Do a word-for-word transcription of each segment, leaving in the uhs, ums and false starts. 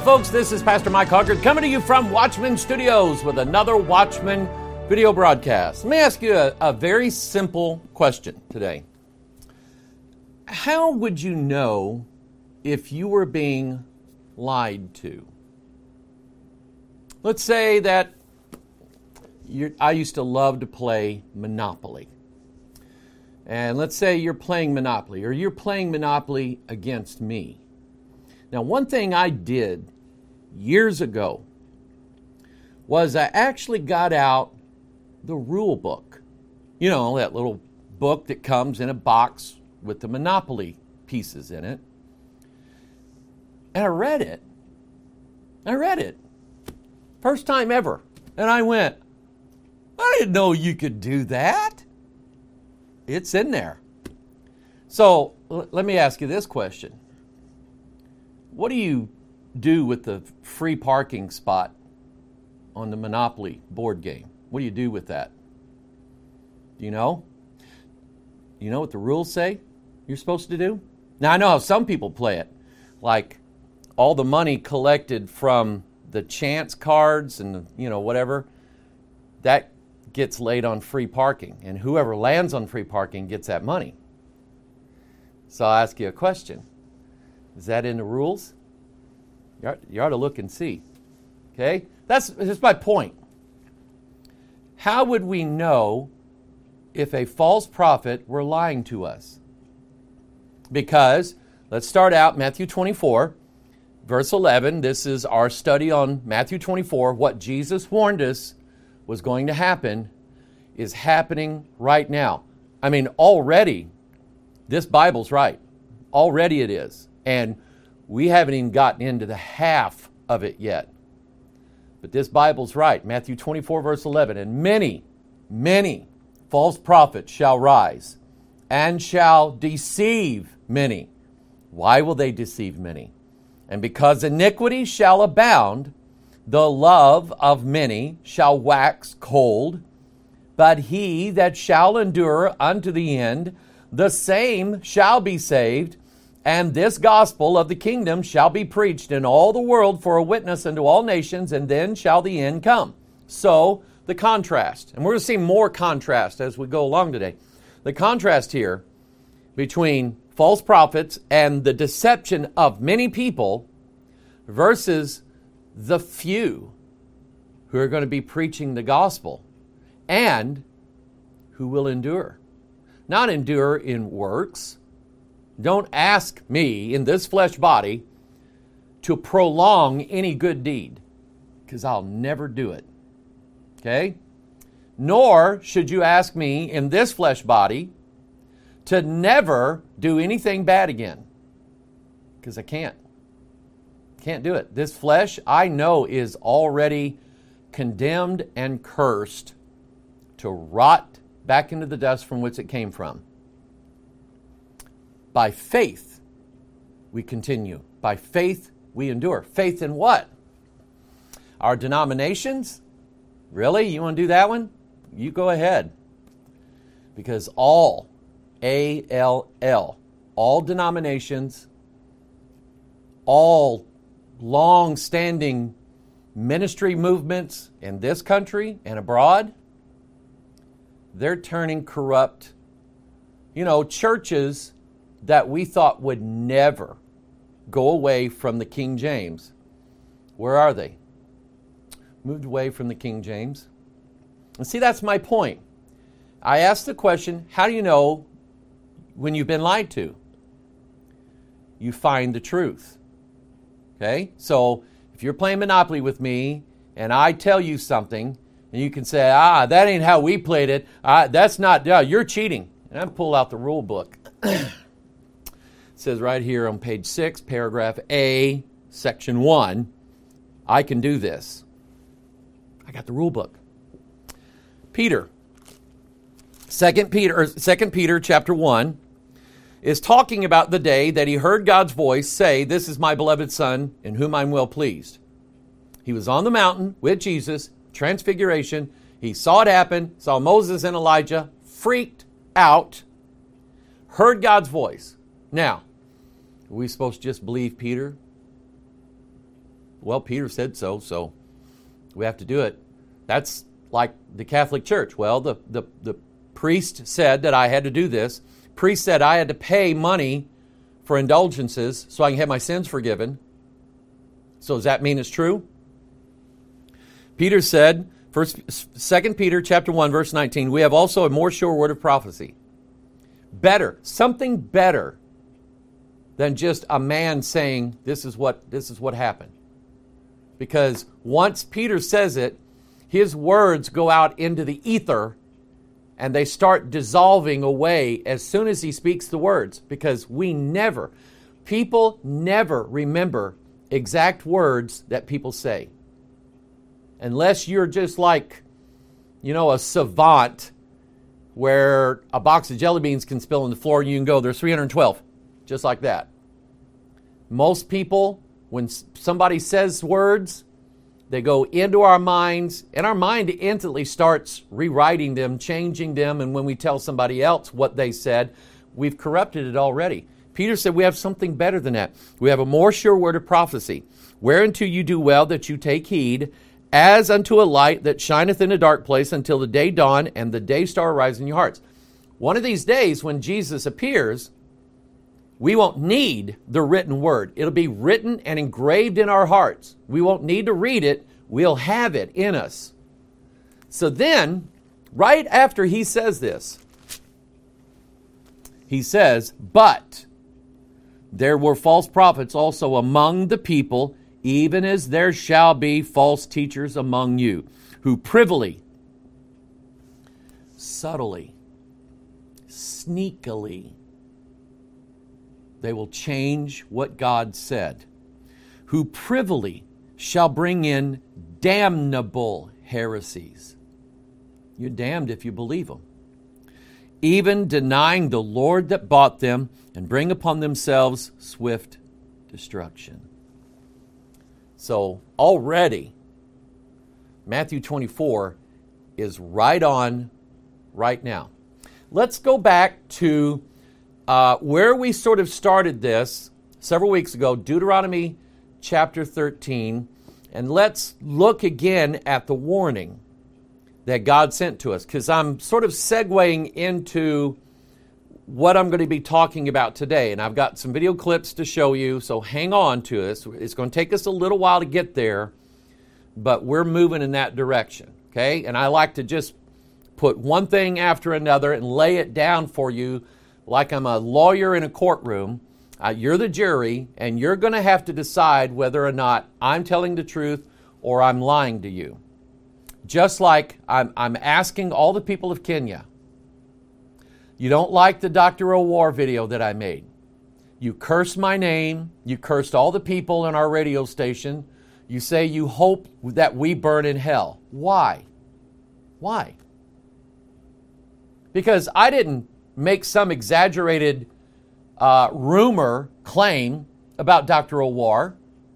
folks, this is Pastor Mike Hoggard coming to you from Watchman Studios with another Watchman video broadcast. Let me ask you a, a very simple question today. How would you know if you were being lied to? Let's say that you're, I used to love to play Monopoly. And let's say you're playing Monopoly, or you're playing Monopoly against me. Now, one thing I did years ago was I actually got out the rule book. You know, that little book that comes in a box with the Monopoly pieces in it. And I read it. I read it. First time ever. And I went, I didn't know you could do that. It's in there. So l- let me ask you this question. What do you do with the free parking spot on the Monopoly board game? What do you do with that? Do you know? You know what the rules say you're supposed to do? Now, I know how some people play it. Like all the money collected from the chance cards and, the, you know, whatever, that gets laid on free parking. And whoever lands on free parking gets that money. So I'll ask you a question. Is that in the rules? You ought, you ought to look and see. Okay? That's, that's my point. How would we know if a false prophet were lying to us? Because, let's start out Matthew twenty-four, verse eleven. This is our study on Matthew twenty-four. What Jesus warned us was going to happen is happening right now. I mean, already, this Bible's right. Already it is. And we haven't even gotten into the half of it yet. But this Bible's right. Matthew twenty-four, verse eleven. And many, many false prophets shall rise and shall deceive many. Why will they deceive many? And because iniquity shall abound, the love of many shall wax cold. But he that shall endure unto the end, the same shall be saved. And this gospel of the kingdom shall be preached in all the world for a witness unto all nations, and then shall the end come. So, the contrast, and we're going to see more contrast as we go along today. The contrast here between false prophets and the deception of many people versus the few who are going to be preaching the gospel and who will endure. Not endure in works. Don't ask me in this flesh body to prolong any good deed, because I'll never do it. Okay? Nor should you ask me in this flesh body to never do anything bad again, because I can't. Can't do it. This flesh, I know, is already condemned and cursed to rot back into the dust from which it came from. By faith, we continue. By faith, we endure. Faith in what? Our denominations? Really? You want to do that one? You go ahead. Because all, A L L, all denominations, all long-standing ministry movements in this country and abroad, they're turning corrupt. You know, churches that we thought would never go away from the King James. Where are they? Moved away from the King James. And see, that's my point. I asked the question, how do you know when you've been lied to? You find the truth. Okay? So, if you're playing Monopoly with me, and I tell you something, and you can say, ah, that ain't how we played it. Uh, that's not, uh, you're cheating. And I pull out the rule book. It says right here on page six, paragraph A, section one, I can do this. I got the rule book. Peter, Second Peter, or Second Peter chapter one, is talking about the day that he heard God's voice say, "This is my beloved Son, in whom I'm well pleased." He was on the mountain with Jesus, transfiguration. He saw it happen, saw Moses and Elijah, freaked out, heard God's voice. Now, are we supposed to just believe Peter? Well, Peter said so, so we have to do it. That's like the Catholic Church. Well, the, the, the priest said that I had to do this. Priest said I had to pay money for indulgences so I can have my sins forgiven. So does that mean it's true? Peter said, First, Second Peter chapter one, verse nineteen, we have also a more sure word of prophecy. Better, something better than just a man saying this is what this is what happened. Because once Peter says it, his words go out into the ether and they start dissolving away as soon as he speaks the words. Because we never, people never remember exact words that people say. Unless you're just like, you know, a savant where a box of jelly beans can spill on the floor and you can go, there's three hundred twelve. Just like that. Most people, when somebody says words, they go into our minds, and our mind instantly starts rewriting them, changing them, and when we tell somebody else what they said, we've corrupted it already. Peter said we have something better than that. We have a more sure word of prophecy, whereunto you do well that you take heed, as unto a light that shineth in a dark place until the day dawn and the day star arise in your hearts. One of these days when Jesus appears, we won't need the written word. It'll be written and engraved in our hearts. We won't need to read it. We'll have it in us. So then, right after he says this, he says, but there were false prophets also among the people, even as there shall be false teachers among you, who privily, subtly, sneakily, they will change what God said, who privily shall bring in damnable heresies. You're damned if you believe them. Even denying the Lord that bought them, and bring upon themselves swift destruction. So already, Matthew twenty-four is right on right now. Let's go back to uh, where we sort of started this several weeks ago, Deuteronomy chapter thirteen, and let's look again at the warning that God sent to us, because I'm sort of segueing into what I'm going to be talking about today. And I've got some video clips to show you, so hang on to us. It's going to take us a little while to get there, but we're moving in that direction, okay? And I like to just put one thing after another and lay it down for you like I'm a lawyer in a courtroom. Uh, you're the jury, and you're going to have to decide whether or not I'm telling the truth or I'm lying to you. Just like I'm, I'm asking all the people of Kenya, you don't like the Doctor O'War video that I made. You curse my name. You cursed all the people in our radio station. You say you hope that we burn in hell. Why? Why? Because I didn't make some exaggerated uh, rumor claim about Doctor O'War.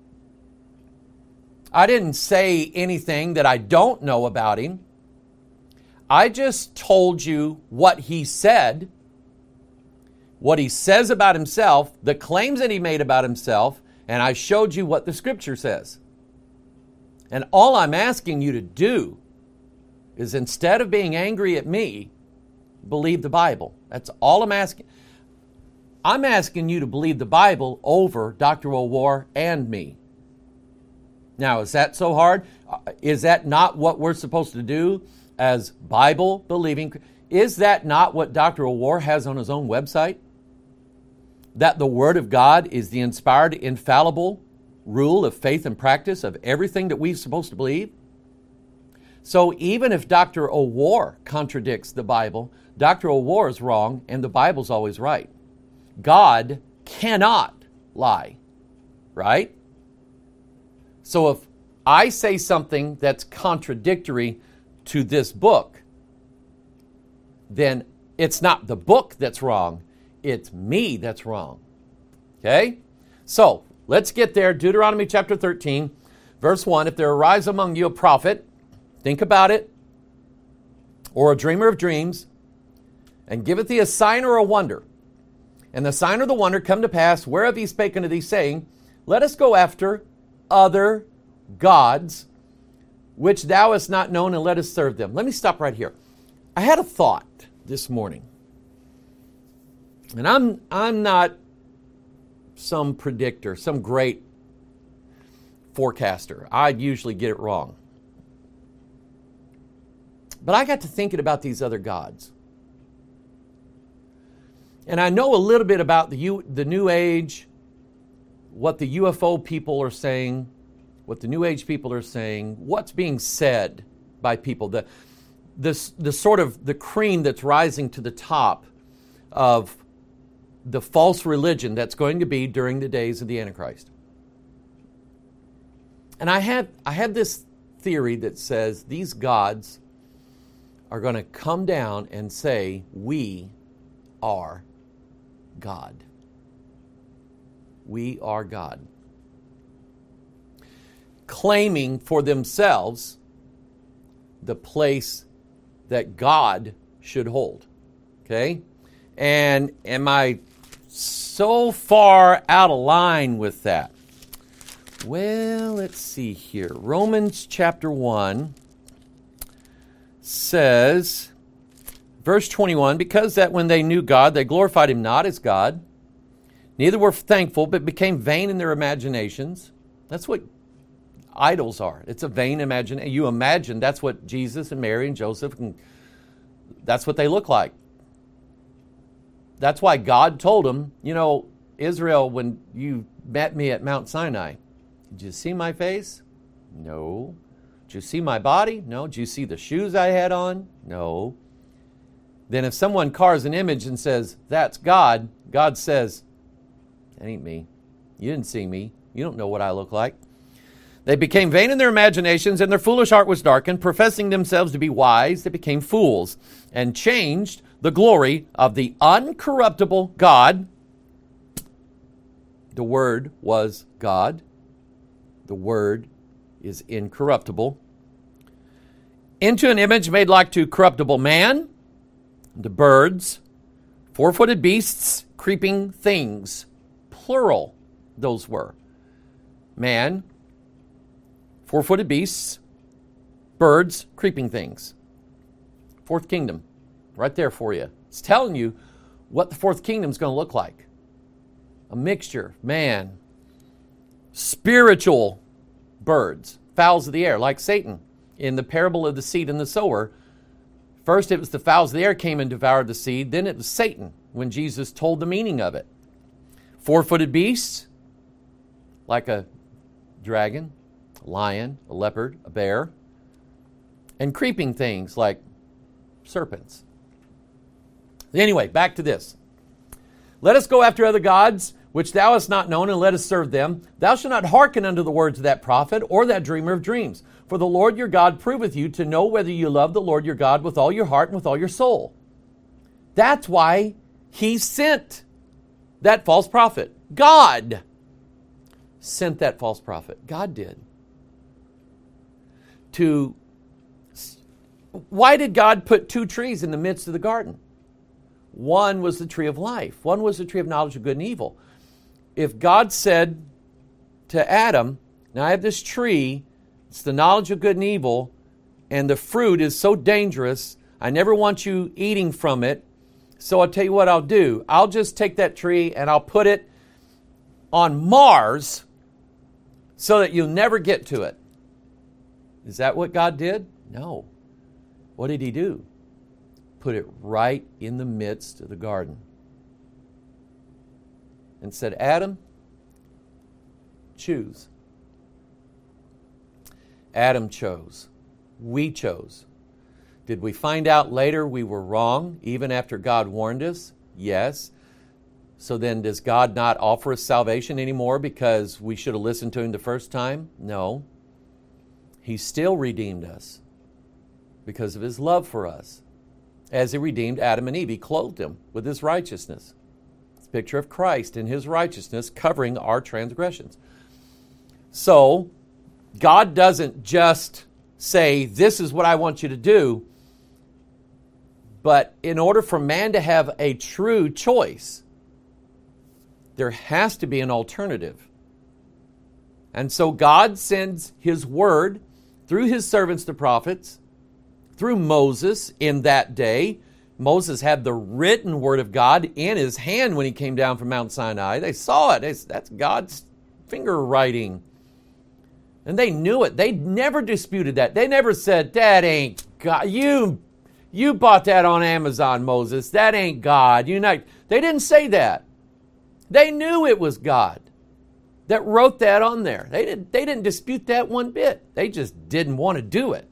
I didn't say anything that I don't know about him. I just told you what he said, what he says about himself, the claims that he made about himself, and I showed you what the Scripture says. And all I'm asking you to do is, instead of being angry at me, believe the Bible. That's all I'm asking. I'm asking you to believe the Bible over Doctor O'War and me. Now, is that so hard? Is that not what we're supposed to do as Bible-believing? Is that not what Doctor O'War has on his own website? That the Word of God is the inspired, infallible rule of faith and practice of everything that we're supposed to believe? So even if Doctor O'War contradicts the Bible, Doctor O'War is wrong and the Bible's always right. God cannot lie, right? So if I say something that's contradictory to this book, then it's not the book that's wrong, it's me that's wrong. Okay? So, let's get there. Deuteronomy chapter thirteen, verse one. If there arise among you a prophet, think about it, or a dreamer of dreams, and giveth thee a sign or a wonder, and the sign or the wonder come to pass, whereof he spake unto thee, saying, let us go after other gods, which thou hast not known, and let us serve them. Let me stop right here. I had a thought this morning. And I'm I'm not some predictor, some great forecaster. I usually get it wrong. But I got to thinking about these other gods. And I know a little bit about the U, the New Age, what the U F O people are saying, what the New Age people are saying, what's being said by people, the, this, the sort of the cream that's rising to the top of the false religion that's going to be during the days of the Antichrist. And I had, I had this theory that says these gods are going to come down and say, we are God. We are God. Claiming for themselves the place that God should hold. Okay? And am I so far out of line with that? Well, let's see here. Romans chapter one says, verse twenty-one, because that when they knew God, they glorified him not as God, neither were thankful, but became vain in their imaginations. That's what idols are. It's a vain imagination. You imagine that's what Jesus and Mary and Joseph, and that's what they look like. That's why God told them, you know, Israel, when you met me at Mount Sinai, did you see my face? No. Did you see my body? No. Did you see the shoes I had on? No. Then if someone carves an image and says, that's God, God says, that ain't me. You didn't see me. You don't know what I look like. They became vain in their imaginations, and their foolish heart was darkened. Professing themselves to be wise, they became fools, and changed the glory of the uncorruptible God. The Word was God. The Word is incorruptible. Into an image made like to corruptible man, the birds, four-footed beasts, creeping things. Plural, those were. Man, four-footed beasts, birds, creeping things. Fourth kingdom, right there for you. It's telling you what the fourth kingdom is going to look like. A mixture, man, spiritual birds, fowls of the air, like Satan in the parable of the seed and the sower. First it was the fowls of the air came and devoured the seed. Then it was Satan when Jesus told the meaning of it. Four-footed beasts, like a dragon, a lion, a leopard, a bear. And creeping things like serpents. Anyway, back to this. Let us go after other gods, which thou hast not known, and let us serve them. Thou shalt not hearken unto the words of that prophet, or that dreamer of dreams. For the Lord your God proveth you to know whether you love the Lord your God with all your heart and with all your soul. That's why he sent that false prophet. God sent that false prophet. God did. To, why did God put two trees in the midst of the garden? One was the tree of life. One was the tree of knowledge of good and evil. If God said to Adam, now I have this tree, it's the knowledge of good and evil, and the fruit is so dangerous, I never want you eating from it, so I'll tell you what I'll do. I'll just take that tree and I'll put it on Mars so that you'll never get to it. Is that what God did? No. What did he do? Put it right in the midst of the garden. And said, Adam, choose. Adam chose. We chose. Did we find out later we were wrong, even after God warned us? Yes. So then does God not offer us salvation anymore because we should have listened to him the first time? No. He still redeemed us because of his love for us. As he redeemed Adam and Eve, he clothed them with his righteousness. It's a picture of Christ and his righteousness covering our transgressions. So, God doesn't just say, this is what I want you to do. But in order for man to have a true choice, there has to be an alternative. And so God sends his word through his servants, the prophets, through Moses in that day. Moses had the written word of God in his hand when he came down from Mount Sinai. They saw it. It's, that's God's finger writing. And they knew it. They never disputed that. They never said, that ain't God. You, you bought that on Amazon, Moses. That ain't God. You not. They didn't say that. They knew it was God that wrote that on there. They didn't, they didn't dispute that one bit. They just didn't want to do it.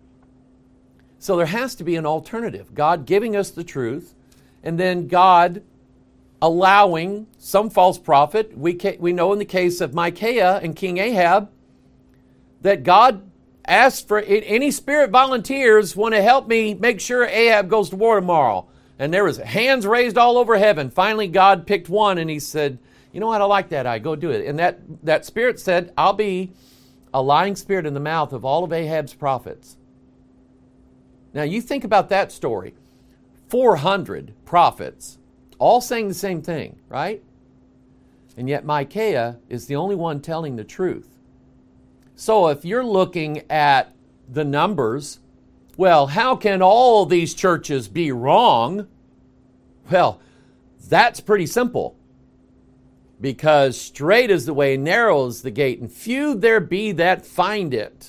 So there has to be an alternative. God giving us the truth, and then God allowing some false prophet. We, ca- we know in the case of Micaiah and King Ahab that God asked for any spirit volunteers want to help me make sure Ahab goes to war tomorrow. And there was hands raised all over heaven. Finally, God picked one and he said, you know what, I like that. I go do it. And that, that spirit said, I'll be a lying spirit in the mouth of all of Ahab's prophets. Now, you think about that story. four hundred prophets, all saying the same thing, right? And yet Micaiah is the only one telling the truth. So if you're looking at the numbers, well, how can all these churches be wrong? Well, that's pretty simple. Because straight is the way, narrow is the gate, and few there be that find it.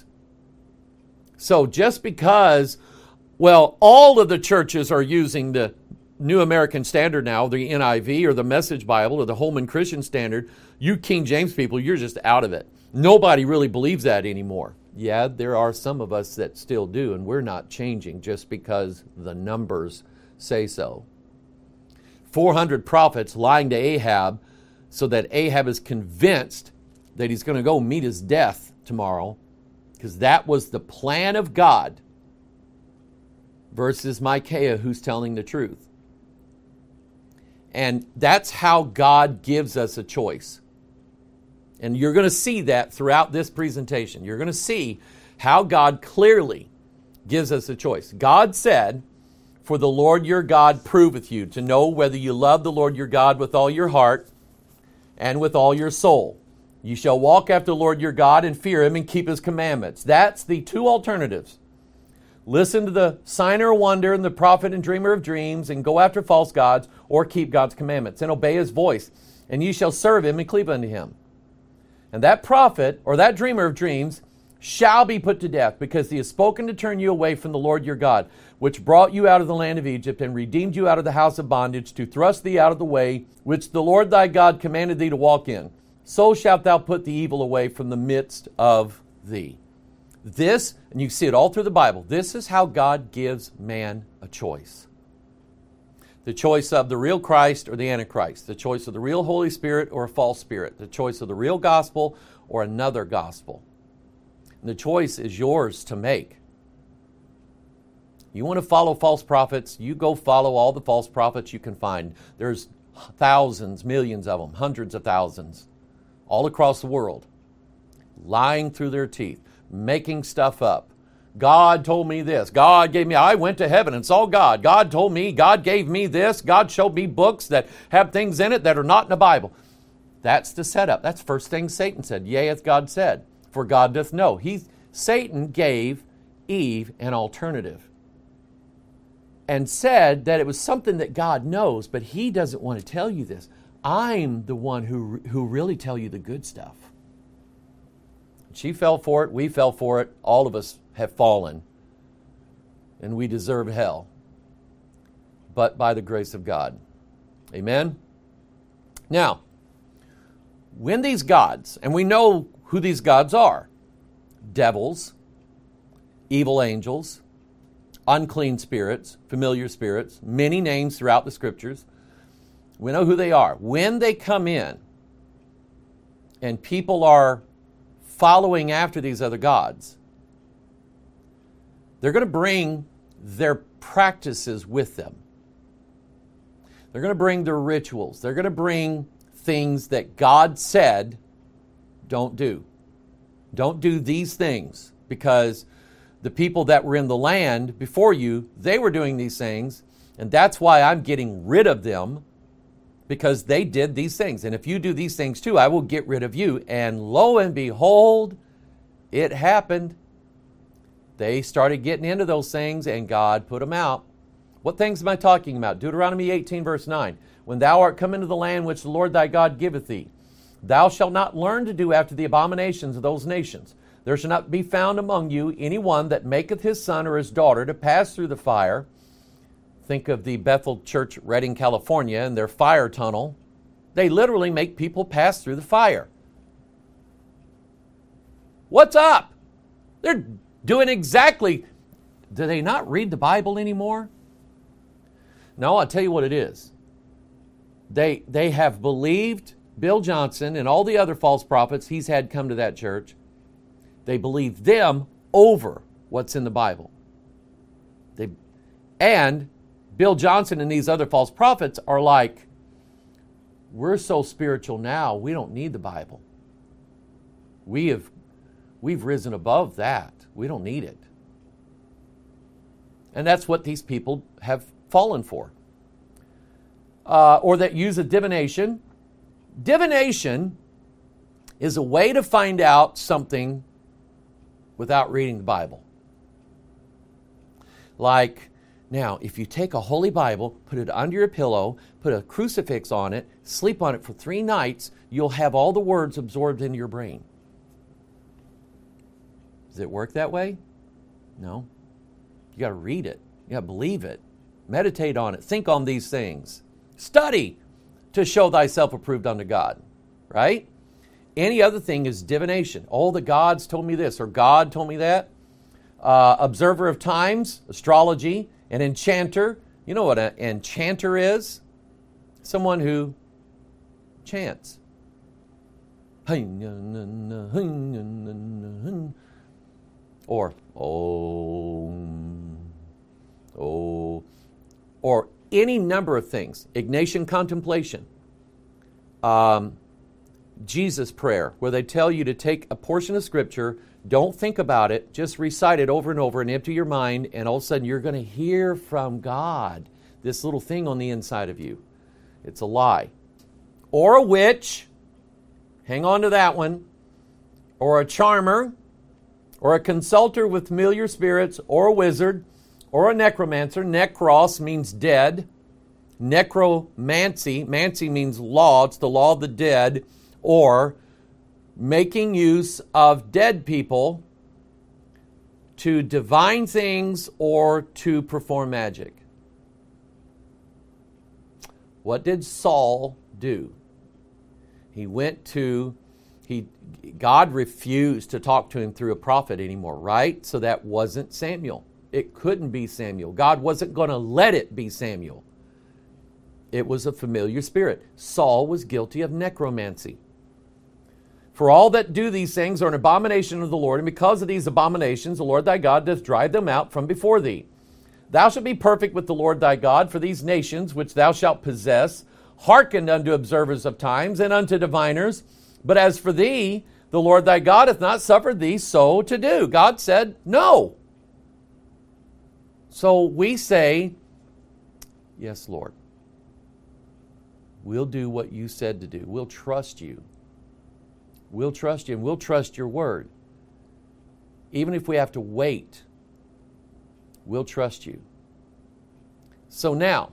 So just because, well, all of the churches are using the New American Standard now, the N I V or the Message Bible or the Holman Christian Standard, you King James people, you're just out of it. Nobody really believes that anymore. Yeah, there are some of us that still do, and we're not changing just because the numbers say so. four hundred prophets lying to Ahab so that Ahab is convinced that he's going to go meet his death tomorrow, because that was the plan of God, versus Micaiah, who's telling the truth. And that's how God gives us a choice. And you're going to see that throughout this presentation. You're going to see how God clearly gives us a choice. God said, for the Lord your God proveth you to know whether you love the Lord your God with all your heart and with all your soul. You shall walk after the Lord your God and fear him and keep his commandments. That's the two alternatives. Listen to the signer of wonder and the prophet and dreamer of dreams and go after false gods, or keep God's commandments and obey his voice. And ye shall serve him and cleave unto him. And that prophet or that dreamer of dreams shall be put to death, because he has spoken to turn you away from the Lord your God, which brought you out of the land of Egypt and redeemed you out of the house of bondage, to thrust thee out of the way which the Lord thy God commanded thee to walk in. So shalt thou put the evil away from the midst of thee. This, and you see it all through the Bible, this is how God gives man a choice. The choice of the real Christ or the Antichrist. The choice of the real Holy Spirit or a false spirit. The choice of the real gospel or another gospel. And the choice is yours to make. You want to follow false prophets, you go follow all the false prophets you can find. There's thousands, millions of them, hundreds of thousands, all across the world, lying through their teeth, making stuff up. God told me this. God gave me, I went to heaven and saw God. God told me, God gave me this. God showed me books that have things in it that are not in the Bible. That's the setup. That's the first thing Satan said. Yea, hath God said, for God doth know. He, Satan gave Eve an alternative and said that it was something that God knows, but he doesn't want to tell you this. I'm the one who, who really tell you the good stuff. She fell for it. We fell for it. All of us have fallen. And we deserve hell. But by the grace of God. Amen? Now, when these gods, and we know who these gods are, devils, evil angels, unclean spirits, familiar spirits, many names throughout the scriptures, we know who they are. When they come in and people are following after these other gods, they're going to bring their practices with them. They're going to bring their rituals. They're going to bring things that God said, don't do. Don't do these things, because the people that were in the land before you, they were doing these things, and that's why I'm getting rid of them. because they did these things. And if you do these things too, I will get rid of you. And lo and behold, it happened. They started getting into those things and God put them out. What things am I talking about? Deuteronomy eighteen verse nine. When thou art come into the land which the Lord thy God giveth thee, thou shalt not learn to do after the abominations of those nations. There shall not be found among you any one that maketh his son or his daughter to pass through the fire. Think of the Bethel Church, Redding, California, and their fire tunnel. They literally make people pass through the fire. What's up? They're doing exactly. Do they not read the Bible anymore? No, I'll tell you what it is. They, they have believed Bill Johnson and all the other false prophets he's had come to that church. They believe them over what's in the Bible. They, and Bill Johnson and these other false prophets are like, we're so spiritual now, we don't need the Bible. We have, we've risen above that. We don't need it. And that's what these people have fallen for. Uh, or that use a divination. Divination is a way to find out something without reading the Bible. Like, now, if you take a holy Bible, put it under your pillow, put a crucifix on it, sleep on it for three nights, you'll have all the words absorbed into your brain. Does it work that way? No. You got to read it. You got to believe it. Meditate on it. Think on these things. Study to show thyself approved unto God. Right? Any other thing is divination. Oh, the gods told me this, or God told me that. Uh, observer of times, astrology, an enchanter. You know what an enchanter is? Someone who chants. Or, oh, oh, or any number of things. Ignatian contemplation. Um, Jesus prayer, where they tell you to take a portion of Scripture, don't think about it, just recite it over and over and empty your mind, and all of a sudden you're going to hear from God, this little thing on the inside of you. It's a lie. Or a witch, hang on to that one, or a charmer, or a consulter with familiar spirits, or a wizard, or a necromancer. Necros means dead. Necromancy, mancy means law, it's the law of the dead, or making use of dead people to divine things or to perform magic. What did Saul do? He went to, he God refused to talk to him through a prophet anymore, right? So that wasn't Samuel. It couldn't be Samuel. God wasn't going to let it be Samuel. It was a familiar spirit. Saul was guilty of necromancy. For all that do these things are an abomination of the Lord, and because of these abominations the Lord thy God doth drive them out from before thee. Thou shalt be perfect with the Lord thy God, for these nations which thou shalt possess hearkened unto observers of times and unto diviners. But as for thee, the Lord thy God hath not suffered thee so to do. God said no. So we say, yes, Lord. We'll do what you said to do. We'll trust you. We'll trust you and we'll trust your word. Even if we have to wait, we'll trust you. So now,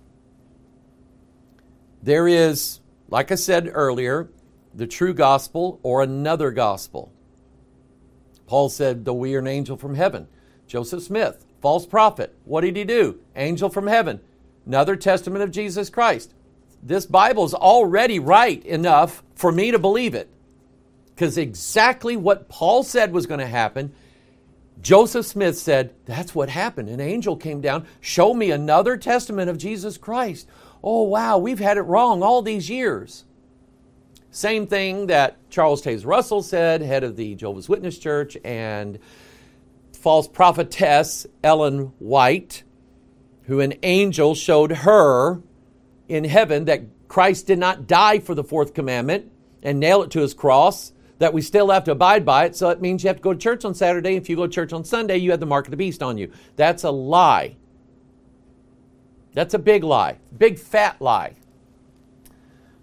there is, like I said earlier, the true gospel or another gospel. Paul said, though we are an angel from heaven. Joseph Smith, false prophet. What did he do? Angel from heaven. Another testament of Jesus Christ. This Bible is already right enough for me to believe it. Because exactly what Paul said was going to happen, Joseph Smith said, that's what happened. An angel came down, showed me another testament of Jesus Christ. Oh, wow, we've had it wrong all these years. Same thing that Charles Taze Russell said, head of the Jehovah's Witness Church, and false prophetess Ellen White, who an angel showed her in heaven that Christ did not die for the fourth commandment and nail it to his cross, that we still have to abide by it. So it means you have to go to church on Saturday. If you go to church on Sunday, you have the mark of the beast on you. That's a lie. That's a big lie. Big fat lie.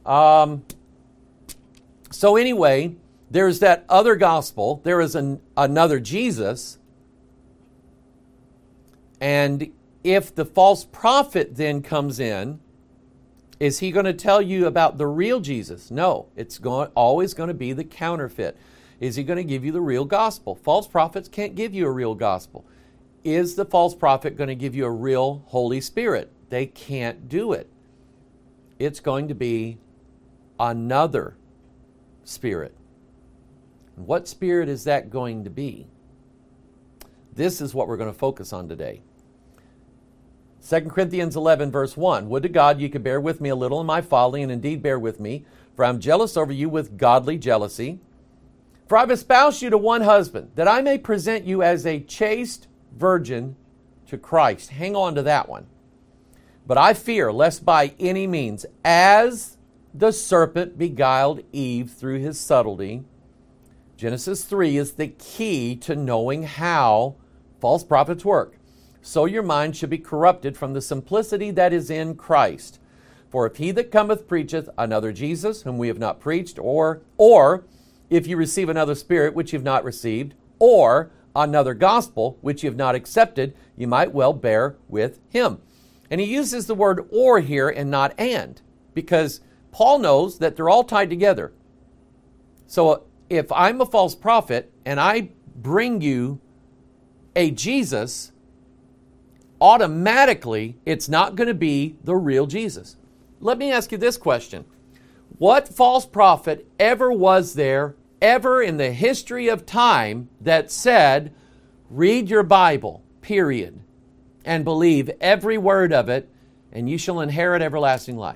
Um, so anyway, there's that other gospel. There is an, another Jesus. And if the false prophet then comes in, is he going to tell you about the real Jesus? No, it's going, always going to be the counterfeit. Is he going to give you the real gospel? False prophets can't give you a real gospel. Is the false prophet going to give you a real Holy Spirit? They can't do it. It's going to be another spirit. What spirit is that going to be? This is what we're going to focus on today. Second Corinthians eleven, verse one. Would to God you could bear with me a little in my folly, and indeed bear with me, for I am jealous over you with godly jealousy. For I have espoused you to one husband, that I may present you as a chaste virgin to Christ. Hang on to that one. But I fear, lest by any means, as the serpent beguiled Eve through his subtlety. Genesis three is the key to knowing how false prophets work. So your mind should be corrupted from the simplicity that is in Christ. For if he that cometh preacheth another Jesus, whom we have not preached, or, or if you receive another spirit which you have not received, or another gospel which you have not accepted, you might well bear with him. And he uses the word or here and not and, because Paul knows that they're all tied together. So if I'm a false prophet and I bring you a Jesus, automatically it's not going to be the real Jesus. Let me ask you this question. What false prophet ever was there, ever in the history of time, that said, read your Bible, period, and believe every word of it, and you shall inherit everlasting life?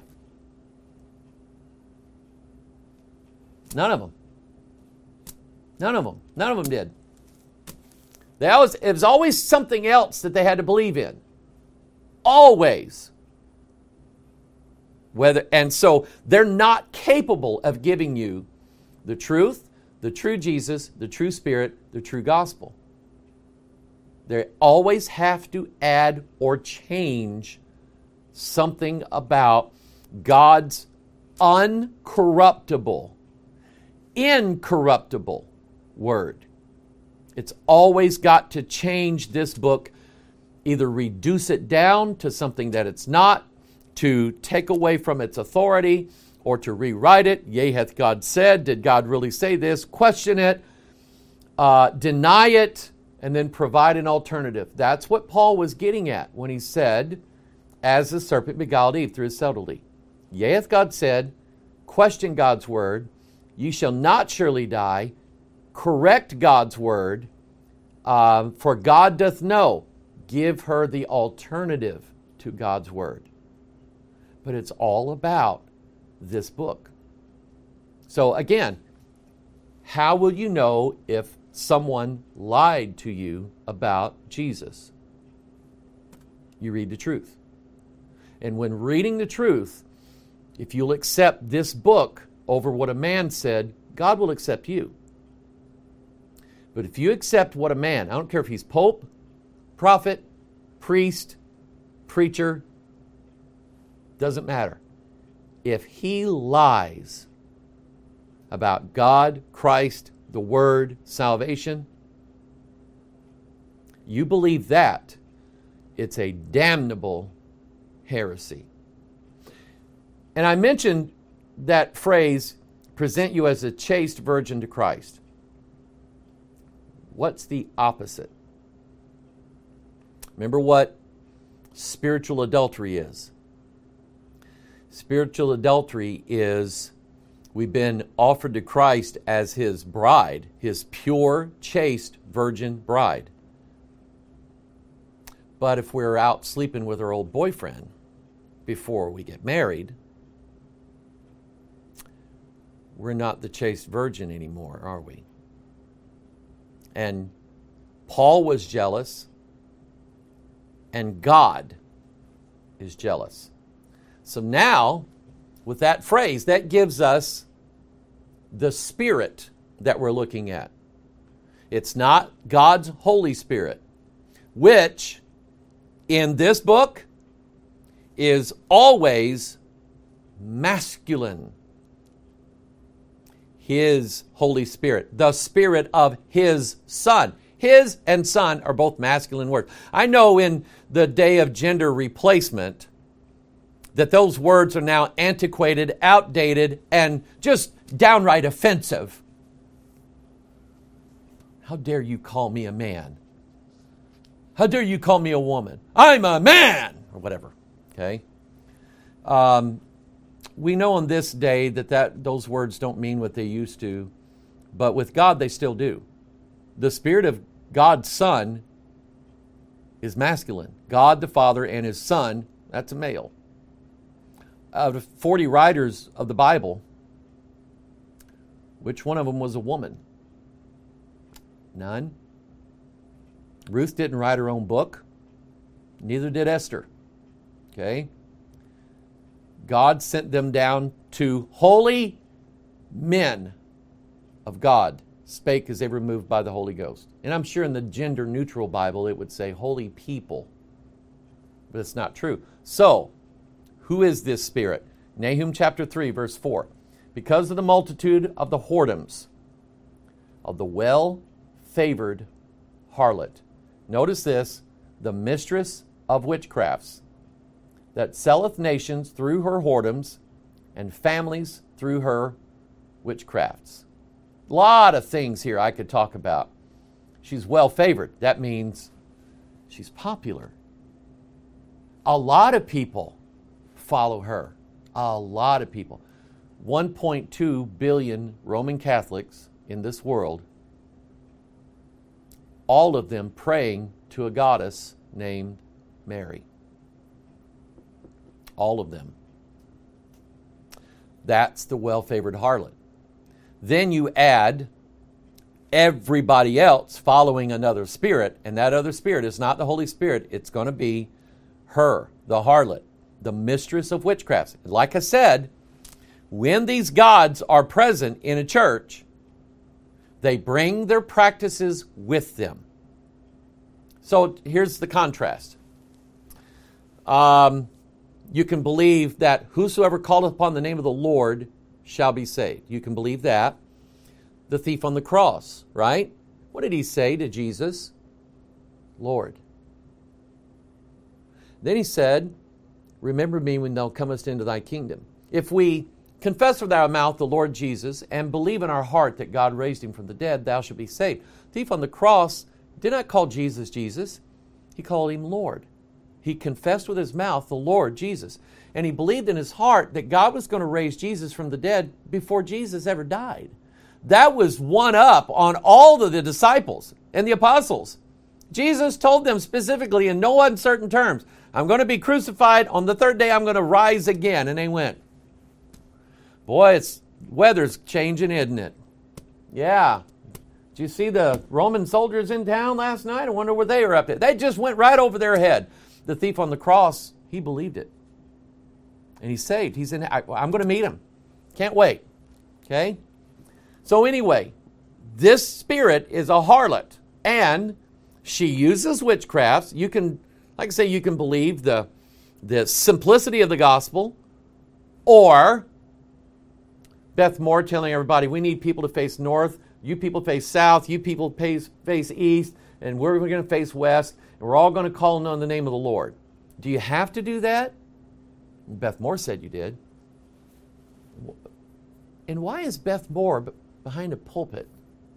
None of them. None of them. None of them did. They always, it was always something else that they had to believe in. Always. Whether, and so they're not capable of giving you the truth, the true Jesus, the true Spirit, the true gospel. They always have to add or change something about God's uncorruptible, incorruptible word. It's always got to change this book, either reduce it down to something that it's not, to take away from its authority, or to rewrite it. Yea, hath God said? Did God really say this? Question it, uh, deny it, and then provide an alternative. That's what Paul was getting at when he said, as the serpent beguiled Eve through his subtlety. Yea, hath God said? Question God's word. You shall not surely die. Correct God's word. Uh, for God doth know. Give her the alternative to God's word. But it's all about this book. So again, how will you know if someone lied to you about Jesus? You read the truth. And when reading the truth, if you'll accept this book over what a man said, God will accept you. But if you accept what a man, I don't care if he's pope, prophet, priest, preacher, doesn't matter. If he lies about God, Christ, the Word, salvation, you believe that, it's a damnable heresy. And I mentioned that phrase, present you as a chaste virgin to Christ. What's the opposite? Remember what spiritual adultery is. Spiritual adultery is we've been offered to Christ as his bride, his pure, chaste, virgin bride. But if we're out sleeping with our old boyfriend before we get married, we're not the chaste virgin anymore, are we? And Paul was jealous, and God is jealous. So now, with that phrase, that gives us the Spirit that we're looking at. It's not God's Holy Spirit, which in this book is always masculine. His Holy Spirit, the Spirit of His Son. His and Son are both masculine words. I know in the day of gender replacement that those words are now antiquated, outdated, and just downright offensive. How dare you call me a man? How dare you call me a woman? I'm a man! Or whatever, okay? Um, we know on this day that, that those words don't mean what they used to, but with God they still do. The Spirit of God's Son is masculine. God the Father and His Son, that's a male. Out of forty writers of the Bible, which one of them was a woman? None. Ruth didn't write her own book. Neither did Esther. Okay? God sent them down to holy men of God, spake as they were moved by the Holy Ghost. And I'm sure in the gender-neutral Bible it would say holy people. But it's not true. So, who is this Spirit? Nahum chapter three, verse four. Because of the multitude of the whoredoms of the well-favored harlot. Notice this, the mistress of witchcrafts, that selleth nations through her whoredoms, and families through her witchcrafts. A lot of things here I could talk about. She's well favored. That means she's popular. A lot of people follow her. A lot of people. one point two billion Roman Catholics in this world, all of them praying to a goddess named Mary. All of them. That's the well-favored harlot. Then you add everybody else following another spirit, and that other spirit is not the Holy Spirit. It's going to be her, the harlot, the mistress of witchcrafts. Like I said, when these gods are present in a church, they bring their practices with them. So here's the contrast. Um, you can believe that whosoever calleth upon the name of the Lord shall be saved. You can believe that. The thief on the cross, right? What did he say to Jesus? Lord. Then he said, remember me when thou comest into thy kingdom. If we confess with our mouth the Lord Jesus and believe in our heart that God raised him from the dead, thou shalt be saved. The thief on the cross did not call Jesus Jesus. He called him Lord. He confessed with his mouth the Lord Jesus. And he believed in his heart that God was going to raise Jesus from the dead before Jesus ever died. That was one up on all of the disciples and the apostles. Jesus told them specifically in no uncertain terms, I'm going to be crucified. On the third day, I'm going to rise again. And they went, boy, it's weather's changing, isn't it? Yeah. Did you see the Roman soldiers in town last night? I wonder what they were up to. They just went right over their head. The thief on the cross, he believed it. And he's saved. He's in. I, I'm going to meet him. Can't wait. Okay? So anyway, this spirit is a harlot. And she uses witchcrafts. You can, like I say, you can believe the, the simplicity of the gospel. Or Beth Moore telling everybody, we need people to face north. You people face south. You people face, face east. And we're going to face west. And we're all going to call on the name of the Lord. Do you have to do that? Beth Moore said you did. And why is Beth Moore behind a pulpit?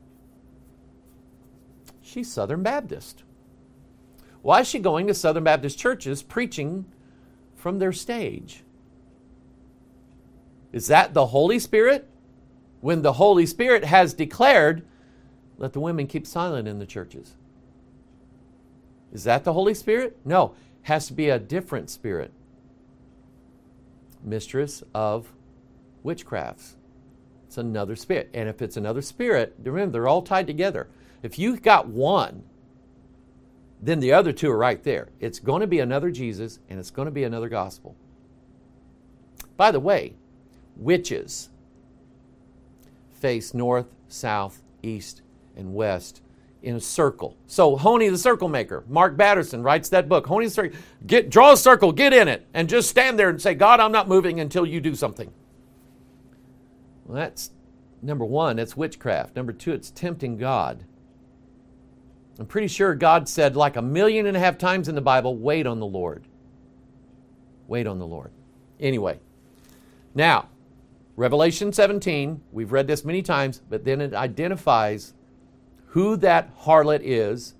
She's Southern Baptist. Why is she going to Southern Baptist churches preaching from their stage? Is that the Holy Spirit? When the Holy Spirit has declared, let the women keep silent in the churches. Is that the Holy Spirit? No. Has to be a different spirit. Mistress of witchcrafts. It's another spirit. And if it's another spirit, remember, they're all tied together. If you've got one, then the other two are right there. It's going to be another Jesus, and it's going to be another gospel. By the way, witches face north, south, east, and west in a circle. So Honey the Circle Maker, Mark Batterson writes that book. Honey the Circle, get, draw a circle, get in it, and just stand there and say, God, I'm not moving until you do something. Well, that's number one, that's witchcraft. Number two, it's tempting God. I'm pretty sure God said like a million and a half times in the Bible, wait on the Lord. Wait on the Lord. Anyway, now, Revelation seventeen, we've read this many times, but then it identifies who that harlot is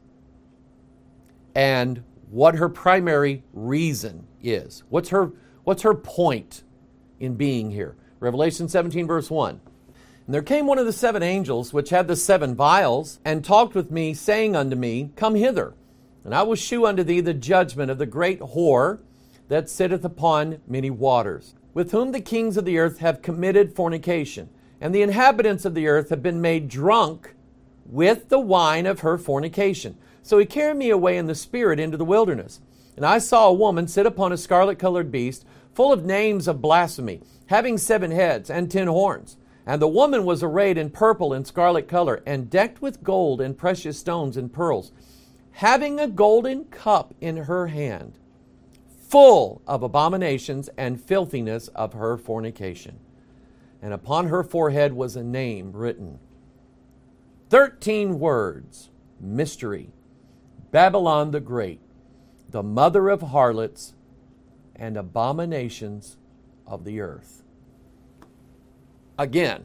and what her primary reason is. What's her, what's her point in being here? Revelation seventeen, verse one. And there came one of the seven angels, which had the seven vials, and talked with me, saying unto me, Come hither, and I will shew unto thee the judgment of the great whore that sitteth upon many waters, with whom the kings of the earth have committed fornication, and the inhabitants of the earth have been made drunk with the wine of her fornication. So he carried me away in the spirit into the wilderness. And I saw a woman sit upon a scarlet-colored beast, full of names of blasphemy, having seven heads and ten horns. And the woman was arrayed in purple and scarlet color, and decked with gold and precious stones and pearls, having a golden cup in her hand, full of abominations and filthiness of her fornication. And upon her forehead was a name written, Thirteen words, mystery, Babylon the Great, the mother of harlots and abominations of the earth. Again,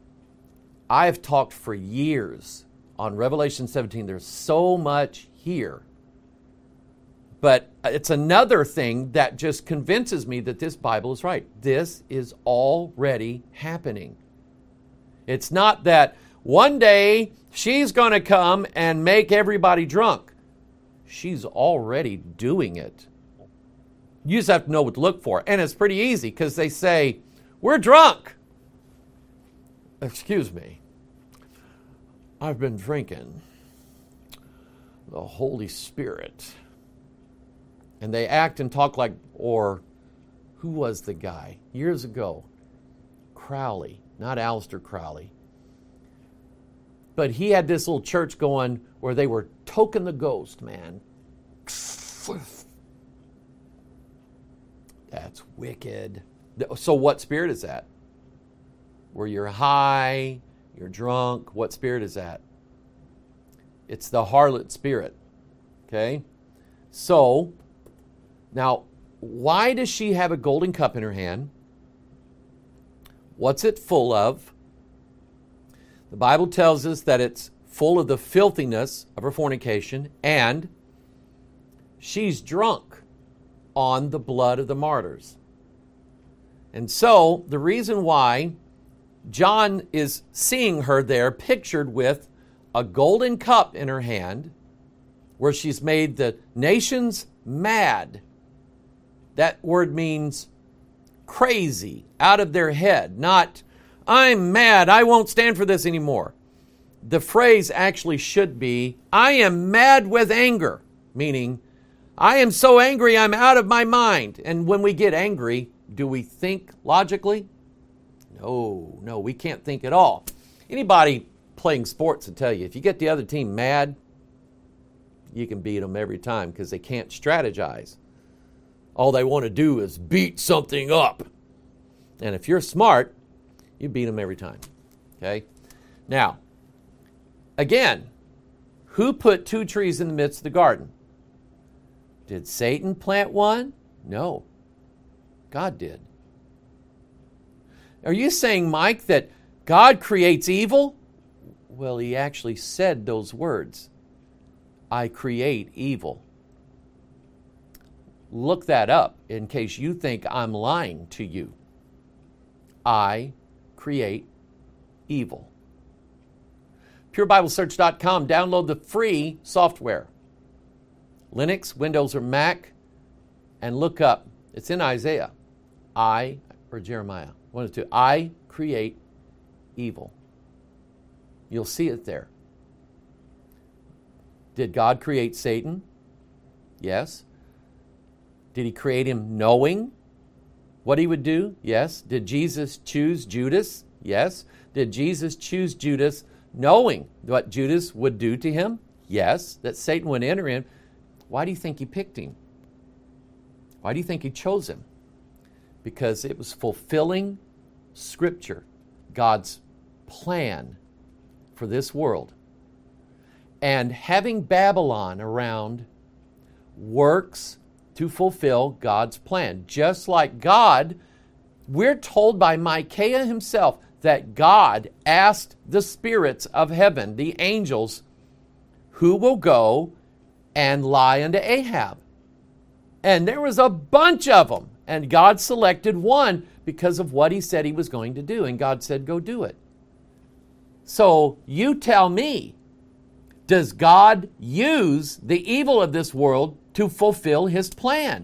I've talked for years on Revelation seventeen. There's so much here. But it's another thing that just convinces me that this Bible is right. This is already happening. It's not that one day she's going to come and make everybody drunk. She's already doing it. You just have to know what to look for. And it's pretty easy because they say, we're drunk. Excuse me. I've been drinking the Holy Spirit. And they act and talk like, or who was the guy? Years ago, Crowley, not Aleister Crowley. But he had this little church going where they were toking the ghost, man. That's wicked. So what spirit is that? Where you're high, you're drunk. What spirit is that? It's the harlot spirit. Okay? So, now, why does she have a golden cup in her hand? What's it full of? The Bible tells us that it's full of the filthiness of her fornication, and she's drunk on the blood of the martyrs. And so, the reason why John is seeing her there pictured with a golden cup in her hand, where she's made the nations mad. That word means crazy, out of their head, not, I'm mad, I won't stand for this anymore. The phrase actually should be, I am mad with anger, meaning, I am so angry I'm out of my mind. And when we get angry, do we think logically? No, no, we can't think at all. Anybody playing sports will tell you, if you get the other team mad, you can beat them every time because they can't strategize. All they want to do is beat something up. And if you're smart, you beat them every time. Okay? Now, again, who put two trees in the midst of the garden? Did Satan plant one? No. God did. Are you saying, Mike, that God creates evil? Well, he actually said those words. I create evil. Look that up in case you think I'm lying to you. I create evil. Pure Bible Search dot com. Download the free software. Linux, Windows, or Mac. And look up. It's in Isaiah. I, or Jeremiah. One of the two. I create evil. You'll see it there. Did God create Satan? Yes. Did he create him knowing what he would do? Yes. Did Jesus choose Judas? Yes. Did Jesus choose Judas knowing what Judas would do to him, yes, that Satan would enter in. Why do you think he picked him? Why do you think he chose him? Because it was fulfilling Scripture, God's plan for this world. And having Babylon around works to fulfill God's plan. Just like God, we're told by Micaiah himself that God asked the spirits of heaven, the angels, who will go and lie unto Ahab. And there was a bunch of them. And God selected one because of what he said he was going to do. And God said, go do it. So you tell me, does God use the evil of this world to fulfill his plan?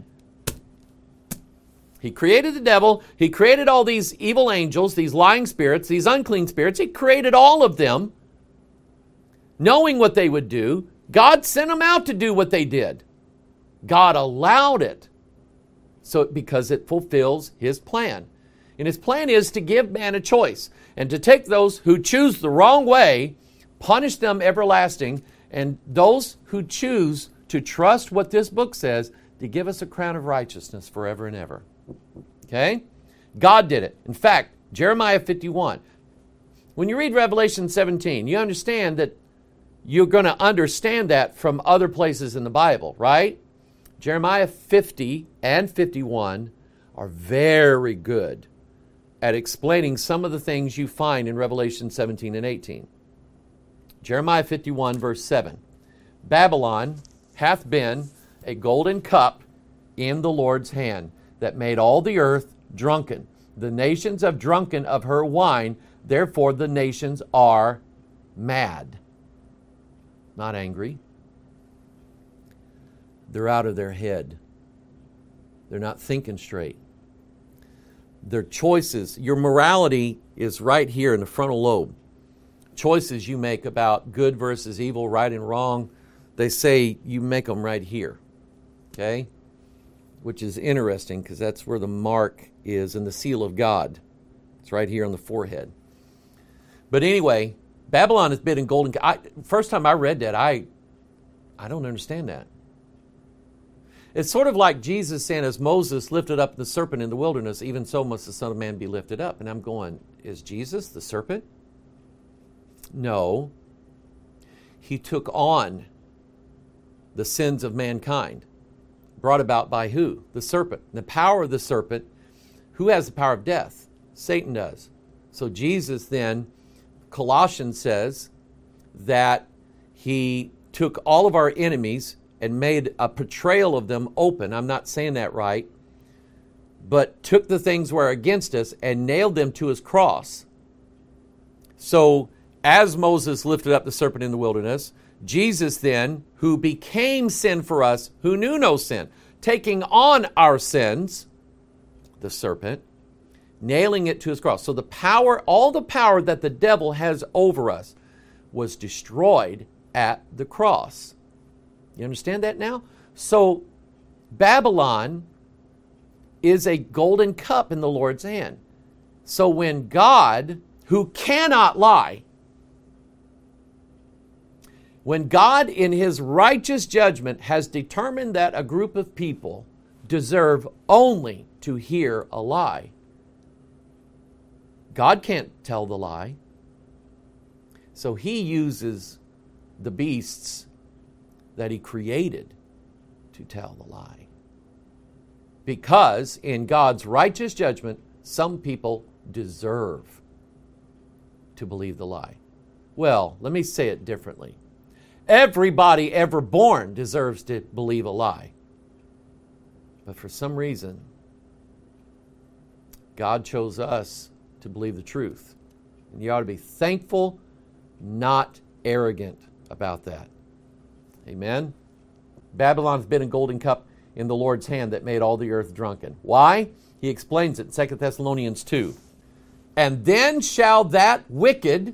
He created the devil. He created all these evil angels, these lying spirits, these unclean spirits. He created all of them, knowing what they would do. God sent them out to do what they did. God allowed it so because it fulfills his plan. And his plan is to give man a choice and to take those who choose the wrong way, punish them everlasting, and those who choose to trust what this book says, to give us a crown of righteousness forever and ever. Okay? God did it. In fact, Jeremiah fifty-one. When you read Revelation seventeen, you understand that you're going to understand that from other places in the Bible, right? Jeremiah fifty and fifty-one are very good at explaining some of the things you find in Revelation seventeen and eighteen. Jeremiah fifty-one, verse seven. Babylon hath been a golden cup in the Lord's hand, that made all the earth drunken. The nations have drunken of her wine, therefore the nations are mad. Not angry. They're out of their head. They're not thinking straight. Their choices, your morality is right here in the frontal lobe. Choices you make about good versus evil, right and wrong, they say you make them right here. Okay? Which is interesting because that's where the mark is and the seal of God. It's right here on the forehead. But anyway, Babylon has been in golden. I, first time I read that, I, I don't understand that. It's sort of like Jesus saying, as Moses lifted up the serpent in the wilderness, even so must the Son of Man be lifted up. And I'm going, is Jesus the serpent? No. He took on the sins of mankind. Brought about by who? The serpent. The power of the serpent. Who has the power of death? Satan does. So Jesus then, Colossians says that he took all of our enemies and made a portrayal of them open. I'm not saying that right. But took the things that were against us and nailed them to his cross. So as Moses lifted up the serpent in the wilderness, Jesus then, who became sin for us, who knew no sin, taking on our sins, the serpent, nailing it to his cross. So the power, all the power that the devil has over us was destroyed at the cross. You understand that now? So Babylon is a golden cup in the Lord's hand. So when God, who cannot lie, when God, in his righteous judgment, has determined that a group of people deserve only to hear a lie, God can't tell the lie. So he uses the beasts that he created to tell the lie. Because in God's righteous judgment, some people deserve to believe the lie. Well, let me say it differently. Everybody ever born deserves to believe a lie. But for some reason, God chose us to believe the truth. And you ought to be thankful, not arrogant about that. Amen? Babylon's been a golden cup in the Lord's hand that made all the earth drunken. Why? He explains it in Second Thessalonians two. And then shall that wicked...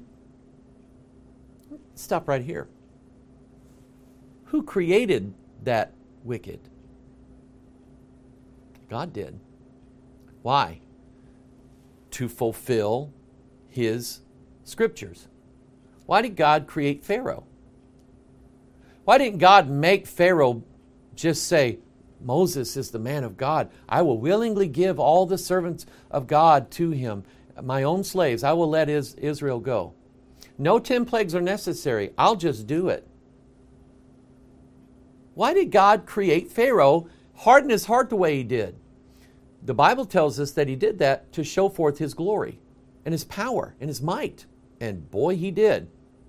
Stop right here. Who created that wicked? God did. Why? To fulfill his scriptures. Why did God create Pharaoh? Why didn't God make Pharaoh just say, Moses is the man of God. I will willingly give all the servants of God to him, my own slaves. I will let his, Israel go. No ten plagues are necessary. I'll just do it. Why did God create Pharaoh, harden his heart the way he did? The Bible tells us that he did that to show forth his glory and his power and his might. And boy, he did.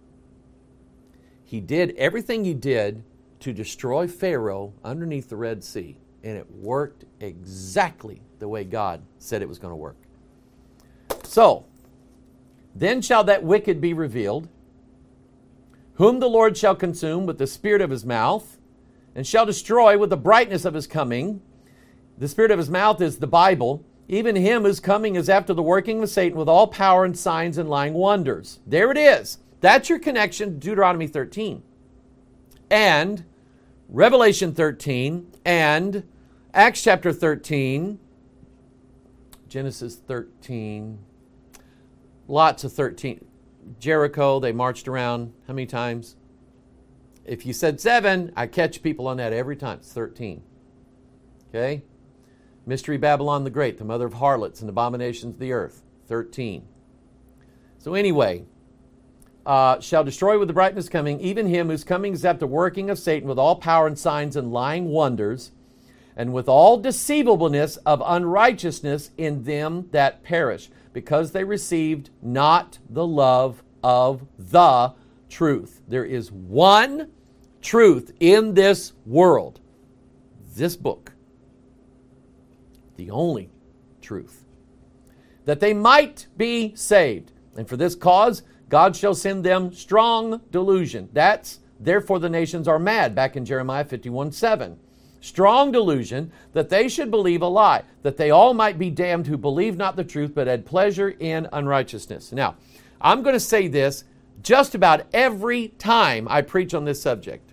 He did everything he did to destroy Pharaoh underneath the Red Sea. And it worked exactly the way God said it was going to work. So, then shall that wicked be revealed, whom the Lord shall consume with the spirit of his mouth, and shall destroy with the brightness of his coming. The spirit of his mouth is the Bible. Even him whose coming is after the working of Satan with all power and signs and lying wonders. There it is. That's your connection to Deuteronomy thirteen. And Revelation thirteen. And Acts chapter thirteen. Genesis thirteen. Lots of thirteen. Jericho, they marched around how many times? If you said seven, I catch people on that every time. It's thirteen. Okay? Mystery Babylon the Great, the mother of harlots and abominations of the earth. thirteen. So anyway, uh, shall destroy with the brightness coming, even him whose coming is after working of Satan with all power and signs and lying wonders, and with all deceivableness of unrighteousness in them that perish, because they received not the love of the truth. There is one truth in this world. This book. The only truth. That they might be saved. And for this cause, God shall send them strong delusion. That's, therefore the nations are mad, back in Jeremiah fifty-one seven. Strong delusion, that they should believe a lie, that they all might be damned who believe not the truth, but had pleasure in unrighteousness. Now, I'm going to say this just about every time I preach on this subject.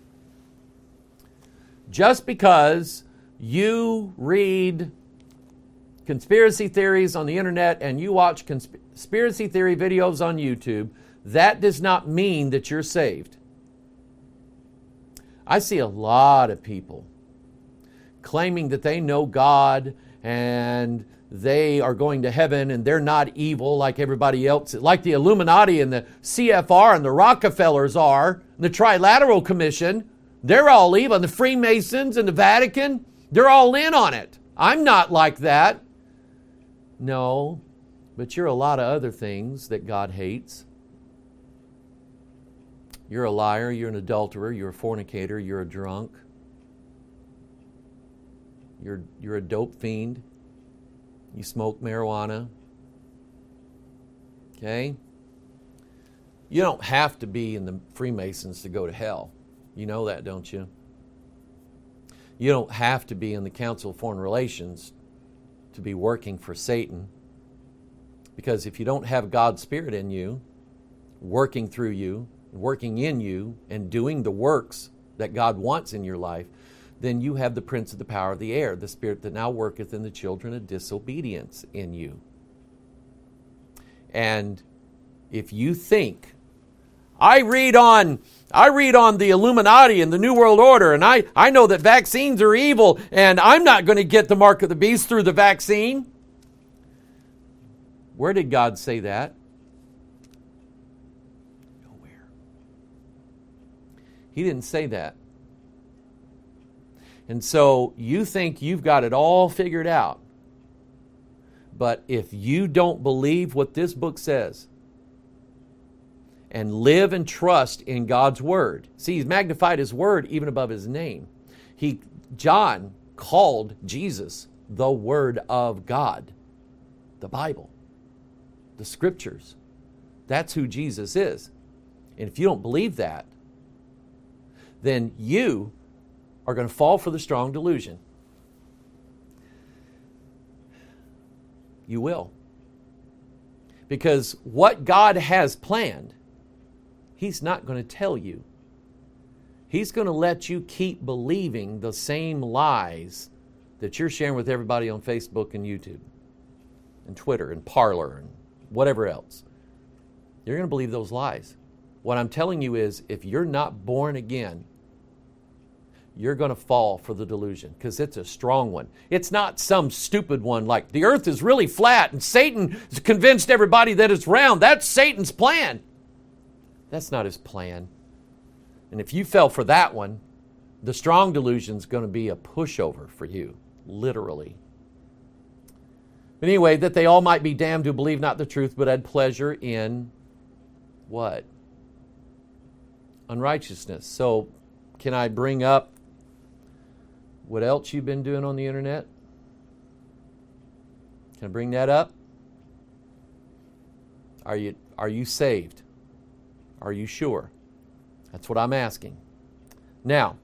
Just because you read conspiracy theories on the internet and you watch conspiracy theory videos on YouTube, that does not mean that you're saved. I see a lot of people claiming that they know God and they are going to heaven and they're not evil like everybody else, like the Illuminati and the C F R and the Rockefellers are, and the Trilateral Commission. They're all evil. And the Freemasons and the Vatican, they're all in on it. I'm not like that. No, but you're a lot of other things that God hates. You're a liar, you're an adulterer, you're a fornicator, you're a drunk. You're, you're a dope fiend. You smoke marijuana. Okay? You don't have to be in the Freemasons to go to hell. You know that, don't you? You don't have to be in the Council of Foreign Relations to be working for Satan. Because if you don't have God's Spirit in you, working through you, working in you, and doing the works that God wants in your life, then you have the prince of the power of the air, the spirit that now worketh in the children of disobedience in you. And if you think, I read on I read on the Illuminati and the New World Order, and I, I know that vaccines are evil, and I'm not going to get the mark of the beast through the vaccine. Where did God say that? Nowhere. He didn't say that. And so you think you've got it all figured out. But if you don't believe what this book says and live and trust in God's Word. See, He's magnified His Word even above His name. He, John called Jesus the Word of God. The Bible. The Scriptures. That's who Jesus is. And if you don't believe that, then you are going to fall for the strong delusion. You will. Because what God has planned, He's not going to tell you. He's going to let you keep believing the same lies that you're sharing with everybody on Facebook and YouTube and Twitter and Parler and whatever else. You're going to believe those lies. What I'm telling you is, if you're not born again, you're going to fall for the delusion, because it's a strong one. It's not some stupid one like the earth is really flat and Satan has convinced everybody that it's round. That's Satan's plan. That's not his plan. And if you fell for that one, the strong delusion is going to be a pushover for you, literally. But anyway, that they all might be damned who believe not the truth, but had pleasure in what? Unrighteousness. So can I bring up what else you've been doing on the internet? Can I bring that up? Are you, are you saved? Are you sure? That's what I'm asking. Now,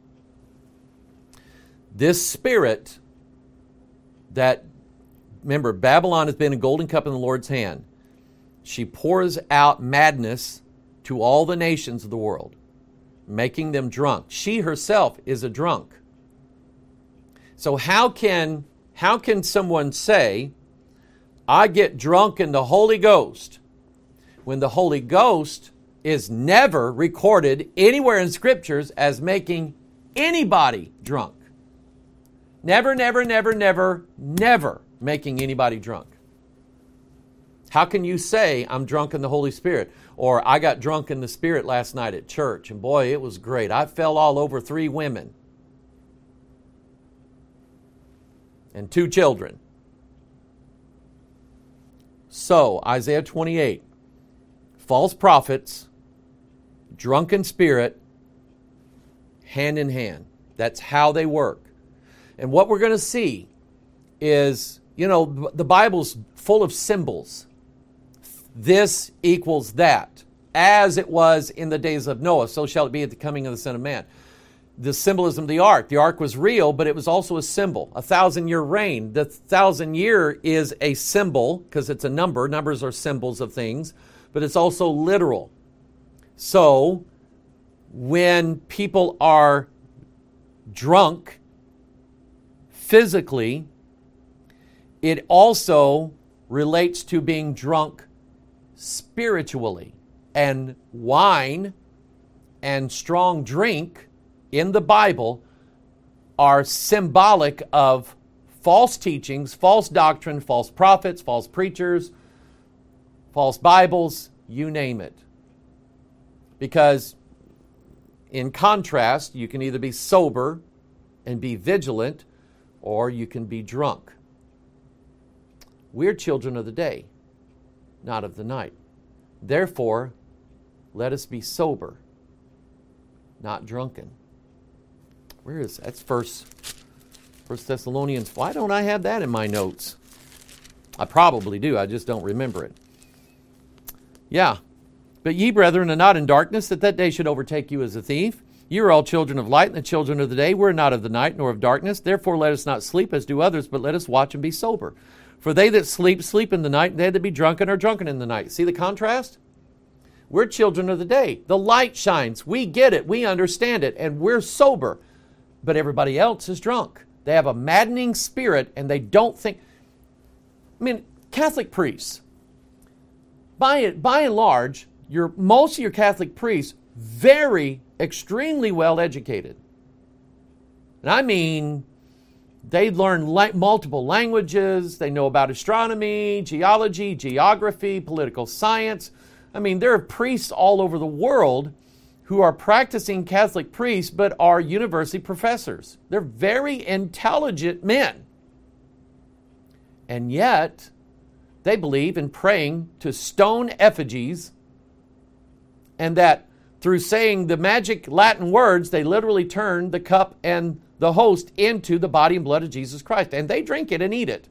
this spirit that, remember, Babylon has been a golden cup in the Lord's hand. She pours out madness to all the nations of the world, making them drunk. She herself is a drunk. So how can, how can someone say, I get drunk in the Holy Ghost, when the Holy Ghost is never recorded anywhere in Scriptures as making anybody drunk? Never, never, never, never, never making anybody drunk. How can you say, I'm drunk in the Holy Spirit? Or, I got drunk in the Spirit last night at church, and boy, it was great. I fell all over three women and two children. So, Isaiah twenty-eight, false prophets, drunken spirit, hand in hand. That's how they work. And what we're going to see is, you know, the Bible's full of symbols. This equals that. As it was in the days of Noah, so shall it be at the coming of the Son of Man. The symbolism of the ark. The ark was real, but it was also a symbol. A thousand-year reign. The thousand year is a symbol, because it's a number. Numbers are symbols of things. But it's also literal. So, when people are drunk physically, it also relates to being drunk spiritually. And wine and strong drink in the Bible are symbolic of false teachings, false doctrine, false prophets, false preachers, false Bibles, you name it. Because in contrast, you can either be sober and be vigilant, or you can be drunk. We're children of the day, not of the night. Therefore, let us be sober, not drunken. Where is that? That's First, First Thessalonians. Why don't I have that in my notes? I probably do. I just don't remember it. Yeah. But ye, brethren, are not in darkness, that that day should overtake you as a thief. You are all children of light and the children of the day. We're not of the night nor of darkness. Therefore let us not sleep as do others, but let us watch and be sober. For they that sleep, sleep in the night, and they that be drunken are drunken in the night. See the contrast? We're children of the day. The light shines. We get it. We understand it. And we're sober. But everybody else is drunk. They have a maddening spirit, and they don't think. I mean, Catholic priests, by, by and large, your, most of your Catholic priests, very, extremely well educated. And I mean, they learn la- multiple languages. They know about astronomy, geology, geography, political science. I mean, there are priests all over the world who are practicing Catholic priests but are university professors. They're very intelligent men. And yet, they believe in praying to stone effigies, and that through saying the magic Latin words, they literally turn the cup and the host into the body and blood of Jesus Christ. And they drink it and eat it.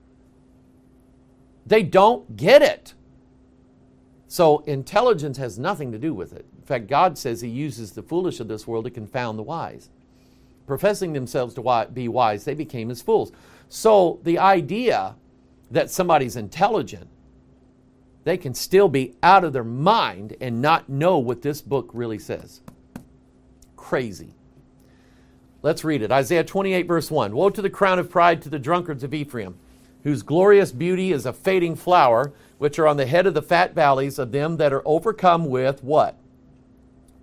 They don't get it. So intelligence has nothing to do with it. In fact, God says He uses the foolish of this world to confound the wise. Professing themselves to be wise, they became as fools. So the idea that somebody's intelligent, they can still be out of their mind and not know what this book really says. Crazy. Let's read it. Isaiah twenty-eight, verse one. Woe to the crown of pride to the drunkards of Ephraim, whose glorious beauty is a fading flower, which are on the head of the fat valleys of them that are overcome with what?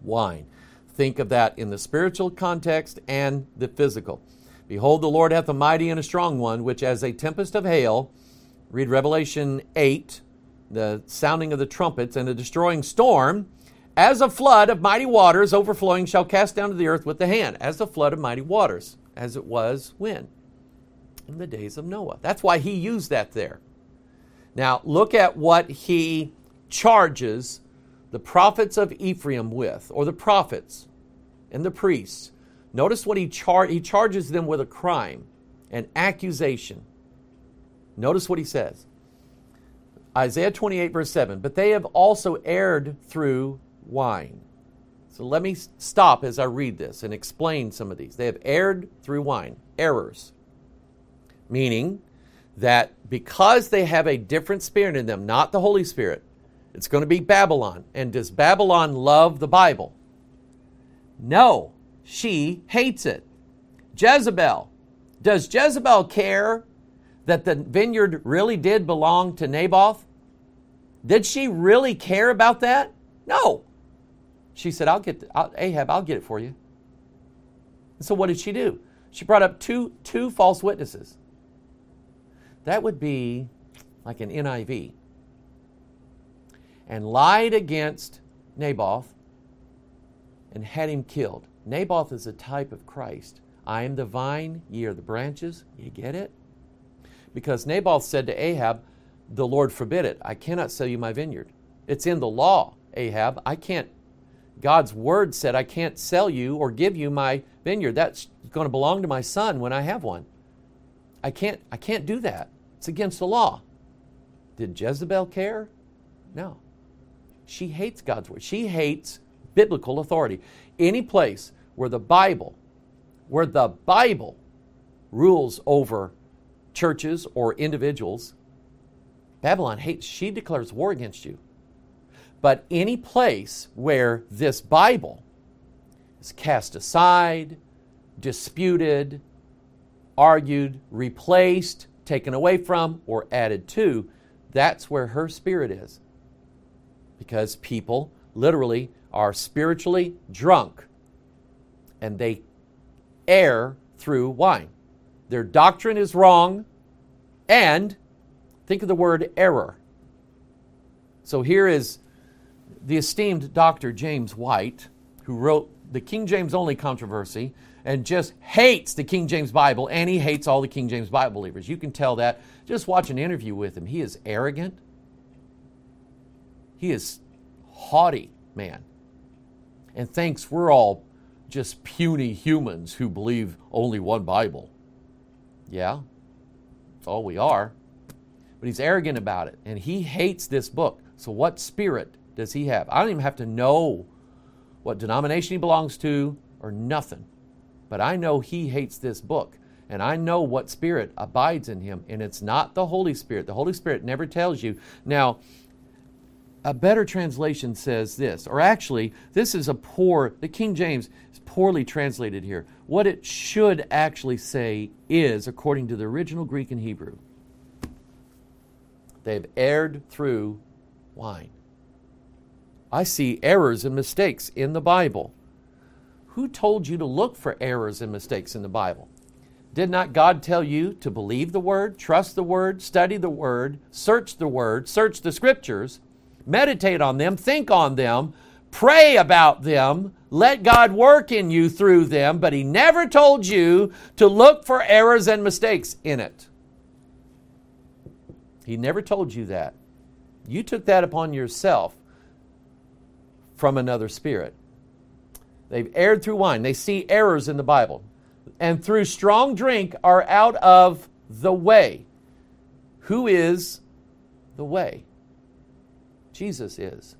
wine. Think of that in the spiritual context and the physical. Behold, the Lord hath a mighty and a strong one, which as a tempest of hail, read Revelation eight, the sounding of the trumpets and the destroying storm, as a flood of mighty waters overflowing shall cast down to the earth with the hand, as a flood of mighty waters, as it was when? In the days of Noah. That's why he used that there. Now, look at what he charges the prophets of Ephraim with, or the prophets and the priests. Notice what he, char- he charges them with: a crime, an accusation. Notice what he says. Isaiah twenty-eight, verse seven, but they have also erred through wine. So let me stop as I read this and explain some of these. They have erred through wine. Errors. Meaning that because they have a different spirit in them, not the Holy Spirit, it's going to be Babylon. And does Babylon love the Bible? No, she hates it. Jezebel. Does Jezebel care that the vineyard really did belong to Naboth? Did she really care about that? No. She said, I'll get the, I'll, Ahab, I'll get it for you. And so what did she do? She brought up two, two false witnesses. That would be like an N I V. And lied against Naboth and had him killed. Naboth is a type of Christ. I am the vine, ye are the branches. You get it? Because Naboth said to Ahab, the Lord forbid it. I cannot sell you my vineyard. It's in the law, Ahab. I can't. God's word said I can't sell you or give you my vineyard. That's going to belong to my son when I have one. I can't, I can't do that. It's against the law. Did Jezebel care? No. She hates God's word. She hates biblical authority. Any place where the Bible, where the Bible rules over churches or individuals, Babylon hates. She declares war against you. But any place where this Bible is cast aside, disputed, argued, replaced, taken away from, or added to, that's where her spirit is. Because people literally are spiritually drunk and they err through wine. Their doctrine is wrong, and think of the word error. So here is the esteemed Doctor James White, who wrote the King James Only Controversy and just hates the King James Bible, and he hates all the King James Bible believers. You can tell that. Just watch an interview with him. He is arrogant. He is haughty, man, and thinks we're all just puny humans who believe only one Bible. Yeah, that's all we are. But he's arrogant about it, and he hates this book. So what spirit does he have? I don't even have to know what denomination he belongs to or nothing. But I know he hates this book, and I know what spirit abides in him, and it's not the Holy Spirit. The Holy Spirit never tells you. Now, a better translation says this, or actually, this is a poor, the King James is poorly translated here. What it should actually say is, according to the original Greek and Hebrew, they've erred through wine. I see errors and mistakes in the Bible. Who told you to look for errors and mistakes in the Bible? Did not God tell you to believe the Word, trust the Word, study the Word, search the Word, search the Scriptures, meditate on them, think on them, pray about them, let God work in you through them, but He never told you to look for errors and mistakes in it. He never told you that. You took that upon yourself from another spirit. They've erred through wine. They see errors in the Bible. And through strong drink are out of the way. Who is the way? Jesus is.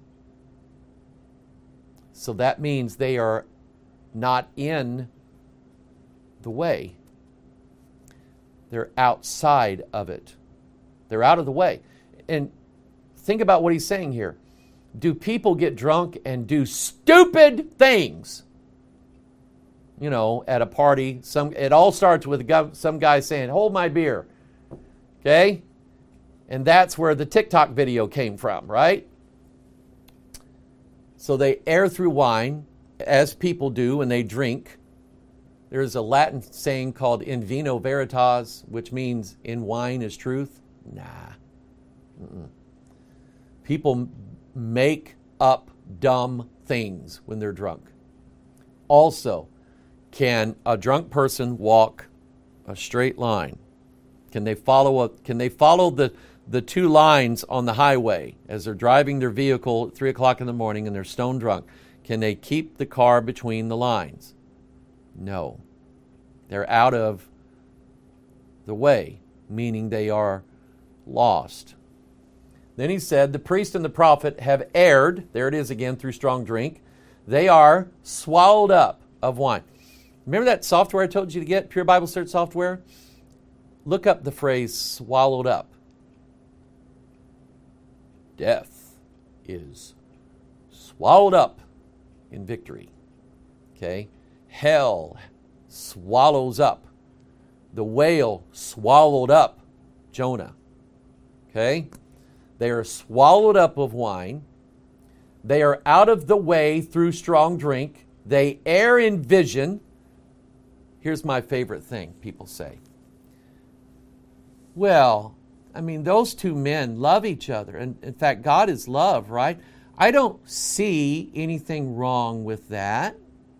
So that means they are not in the way. They're outside of it. They're out of the way. And think about what he's saying here. Do people get drunk and do stupid things? You know, at a party, some it all starts with some guy saying, "Hold my beer." Okay? And that's where the TikTok video came from, right? So they err through wine. as people do when they drink. There's a Latin saying called in vino veritas, which means in wine is truth. Nah. Mm-mm. People make up dumb things when they're drunk. Also, can a drunk person walk a straight line? Can they follow a, can they follow the, the two lines on the highway as they're driving their vehicle at three o'clock in the morning and they're stone drunk? Can they keep the car between the lines? No. They're out of the way, meaning they are lost. Then he said, the priest and the prophet have erred, there it is again, through strong drink. They are swallowed up of wine. Remember that software I told you to get, Pure Bible Search software? Look up the phrase swallowed up. Death is swallowed up in victory. Okay? Hell swallows up. The whale swallowed up Jonah. Okay? They are swallowed up of wine. They are out of the way through strong drink. They err in vision. Here's my favorite thing people say. Well, I mean, those two men love each other. And in fact, God is love, right? I don't see anything wrong with that.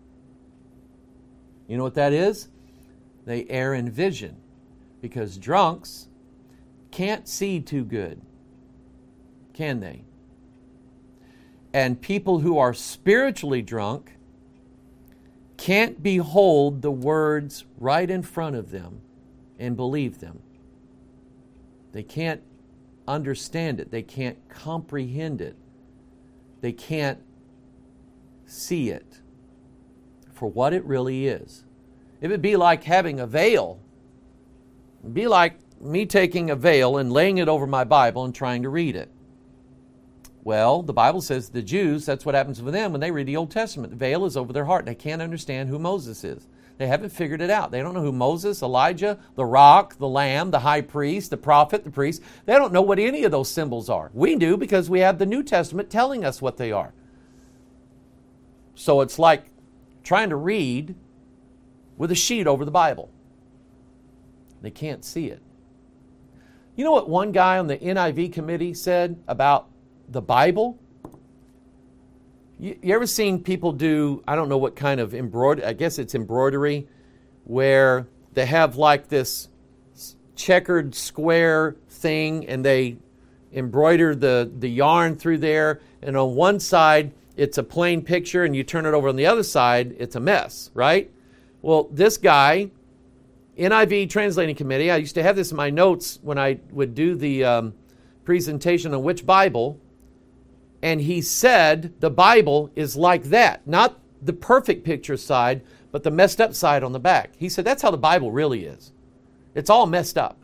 You know what that is? They err in vision. Because drunks can't see too good. Can they? And people who are spiritually drunk can't behold the words right in front of them and believe them. They can't understand it. They can't comprehend it. They can't see it for what it really is. It would be like having a veil. It would be like me taking a veil and laying it over my Bible and trying to read it. Well, the Bible says the Jews, that's what happens with them when they read the Old Testament. The veil is over their heart. They can't understand who Moses is. They haven't figured it out. They don't know who Moses, Elijah, the rock, the lamb, the high priest, the prophet, the priest. They don't know what any of those symbols are. We do because we have the New Testament telling us what they are. So it's like trying to read with a sheet over the Bible. They can't see it. You know what one guy on the N I V committee said about the Bible? You, you ever seen people do, I don't know what kind of embroidery, I guess it's embroidery, where they have like this checkered square thing and they embroider the, the yarn through there, and on one side it's a plain picture and you turn it over on the other side, it's a mess, right? Well, this guy, N I V Translating Committee, I used to have this in my notes when I would do the um, presentation on which Bible, and he said the Bible is like that. Not the perfect picture side, but the messed up side on the back. He said that's how the Bible really is. It's all messed up.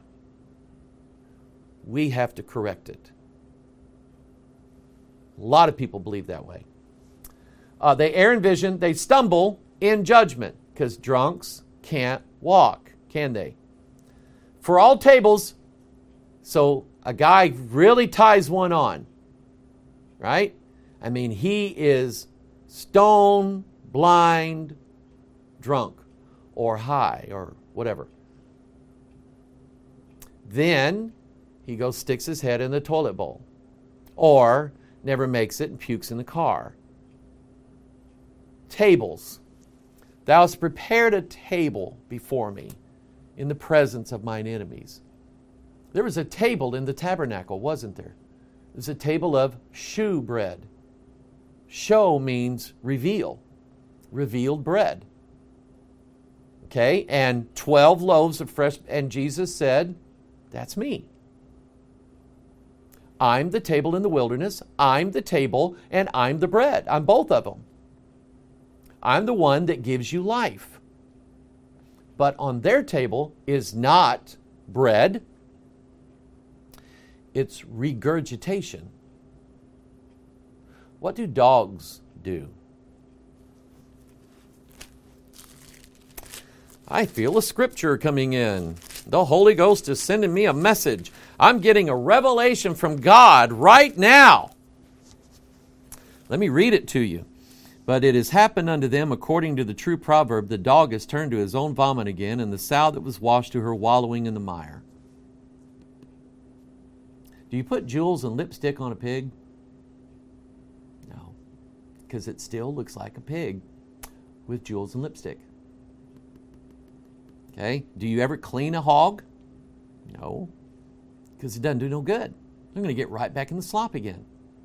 We have to correct it. A lot of people believe that way. Uh, they err in vision. They stumble in judgment because drunks can't walk, can they? For all tables, so a guy really ties one on. Right? I mean, he is stone, blind, drunk, or high, or whatever. Then he goes, sticks his head in the toilet bowl. Or never makes it and pukes in the car. Tables. Thou hast prepared a table before me in the presence of mine enemies. There was a table in the tabernacle, wasn't there? It was a table of shew bread. Show means reveal. Revealed bread. Okay, and twelve loaves of fresh, and Jesus said, that's me. I'm the table in the wilderness, I'm the table, and I'm the bread. I'm both of them. I'm the one that gives you life. But on their table is not bread, it's regurgitation. What do dogs do? I feel a scripture coming in. The Holy Ghost is sending me a message. I'm getting a revelation from God right now. Let me read it to you. But it has happened unto them according to the true proverb, the dog is turned to his own vomit again, and the sow that was washed to her wallowing in the mire. Do you put jewels and lipstick on a pig? No, because it still looks like a pig with jewels and lipstick. Okay, do you ever clean a hog? No, because it doesn't do no good. They're going to get right back in the slop again.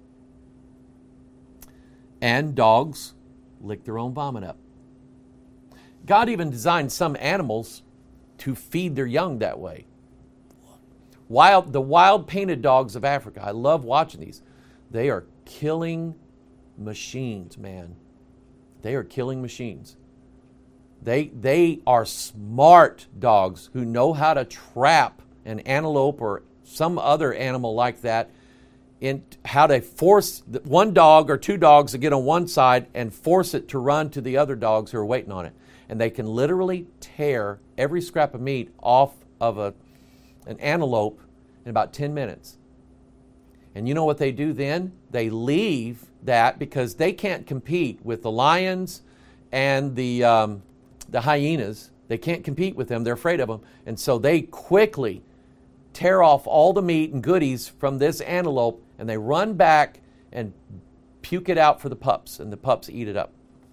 And dogs lick their own vomit up. God even designed some animals to feed their young that way. Wild, the wild painted dogs of Africa, I love watching these. They are killing machines, man. They are killing machines. They, they are smart dogs who know how to trap an antelope or some other animal like that, in how to force one dog or two dogs to get on one side and force it to run to the other dogs who are waiting on it. And they can literally tear every scrap of meat off of a, an antelope in about ten minutes. And you know what they do then? They leave that because they can't compete with the lions and the, um, the hyenas. They can't compete with them. They're afraid of them. And so they quickly tear off all the meat and goodies from this antelope, and they run back and puke it out for the pups, and the pups eat it up.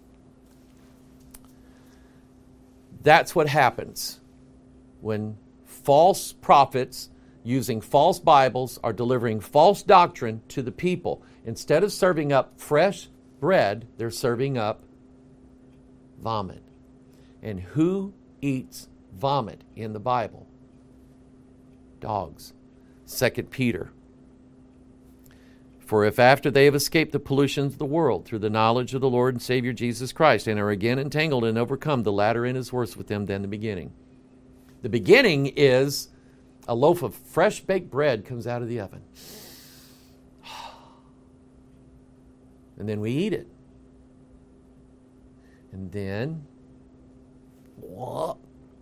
That's what happens when false prophets using false Bibles are delivering false doctrine to the people. Instead of serving up fresh bread, they're serving up vomit. And who eats vomit in the Bible? Dogs. Second Peter. For if after they have escaped the pollutions of the world through the knowledge of the Lord and Savior Jesus Christ and are again entangled and overcome, the latter end is worse with them than the beginning. The beginning is a loaf of fresh baked bread comes out of the oven. And then we eat it. And then, what?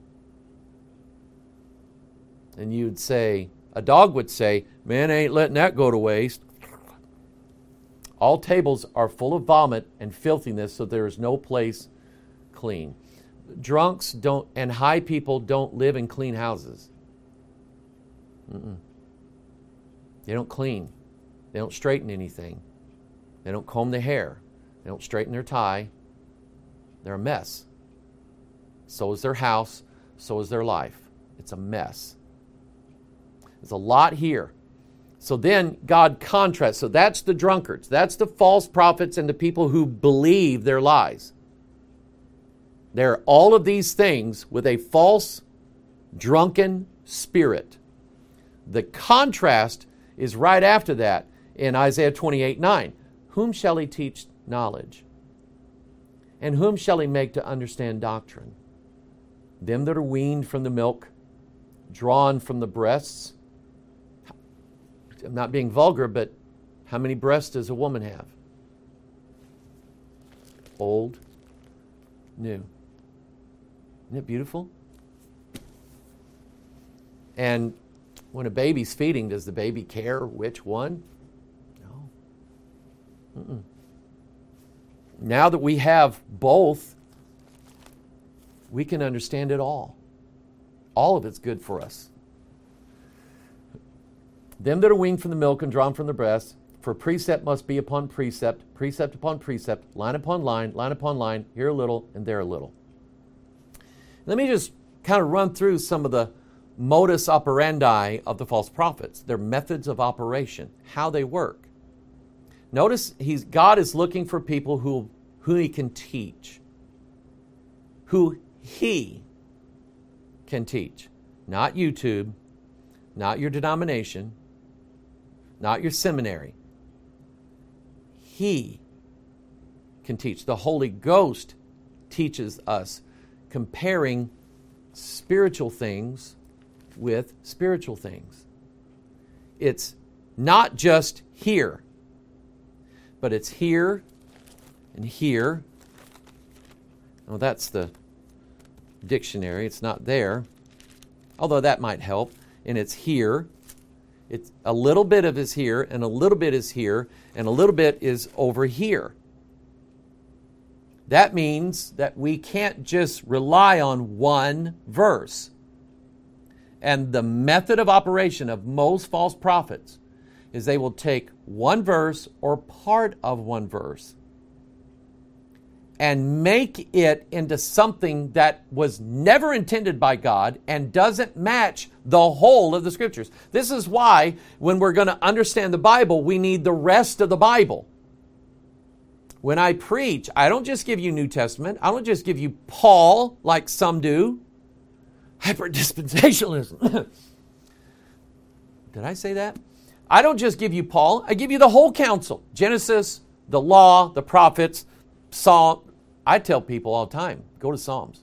And you'd say, a dog would say, man, I ain't letting that go to waste. All tables are full of vomit and filthiness, so there is no place clean. Drunks don't, and high people don't live in clean houses. Mm-mm. They don't clean. They don't straighten anything. They don't comb their hair. They don't straighten their tie. They're a mess. So is their house. So is their life. It's a mess. There's a lot here. So then God contrasts. So that's the drunkards. That's the false prophets and the people who believe their lies. They're all of these things with a false, drunken spirit. The contrast is right after that in Isaiah twenty-eight nine. Whom shall he teach knowledge? And whom shall he make to understand doctrine? Them that are weaned from the milk, drawn from the breasts. I'm not being vulgar, but how many breasts does a woman have? Old, new. Isn't it beautiful? And when a baby's feeding, does the baby care which one? No. Mm-mm. Now that we have both, we can understand it all. All of it's good for us. Them that are weaned from the milk and drawn from the breast, for precept must be upon precept, precept upon precept, line upon line, line upon line, here a little and there a little. Let me just kind of run through some of the modus operandi of the false prophets, their methods of operation, how they work. Notice he's, God is looking for people who, who he can teach, who he can teach. Not YouTube, not your denomination, not your seminary. He can teach. The Holy Ghost teaches us, comparing spiritual things with spiritual things. It's not just here, but it's here and here. Well, that's the dictionary. It's not there, although that might help. And it's here. It's a little bit of is here, and a little bit is here, and a little bit is over here. That means that we can't just rely on one verse. And the method of operation of most false prophets is they will take one verse or part of one verse and make it into something that was never intended by God and doesn't match the whole of the Scriptures. This is why when we're going to understand the Bible, we need the rest of the Bible. When I preach, I don't just give you New Testament. I don't just give you Paul like some do. Hyper-dispensationalism. Did I say that? I don't just give you Paul. I give you the whole counsel. Genesis, the law, the prophets, Psalm. I tell people all the time, go to Psalms.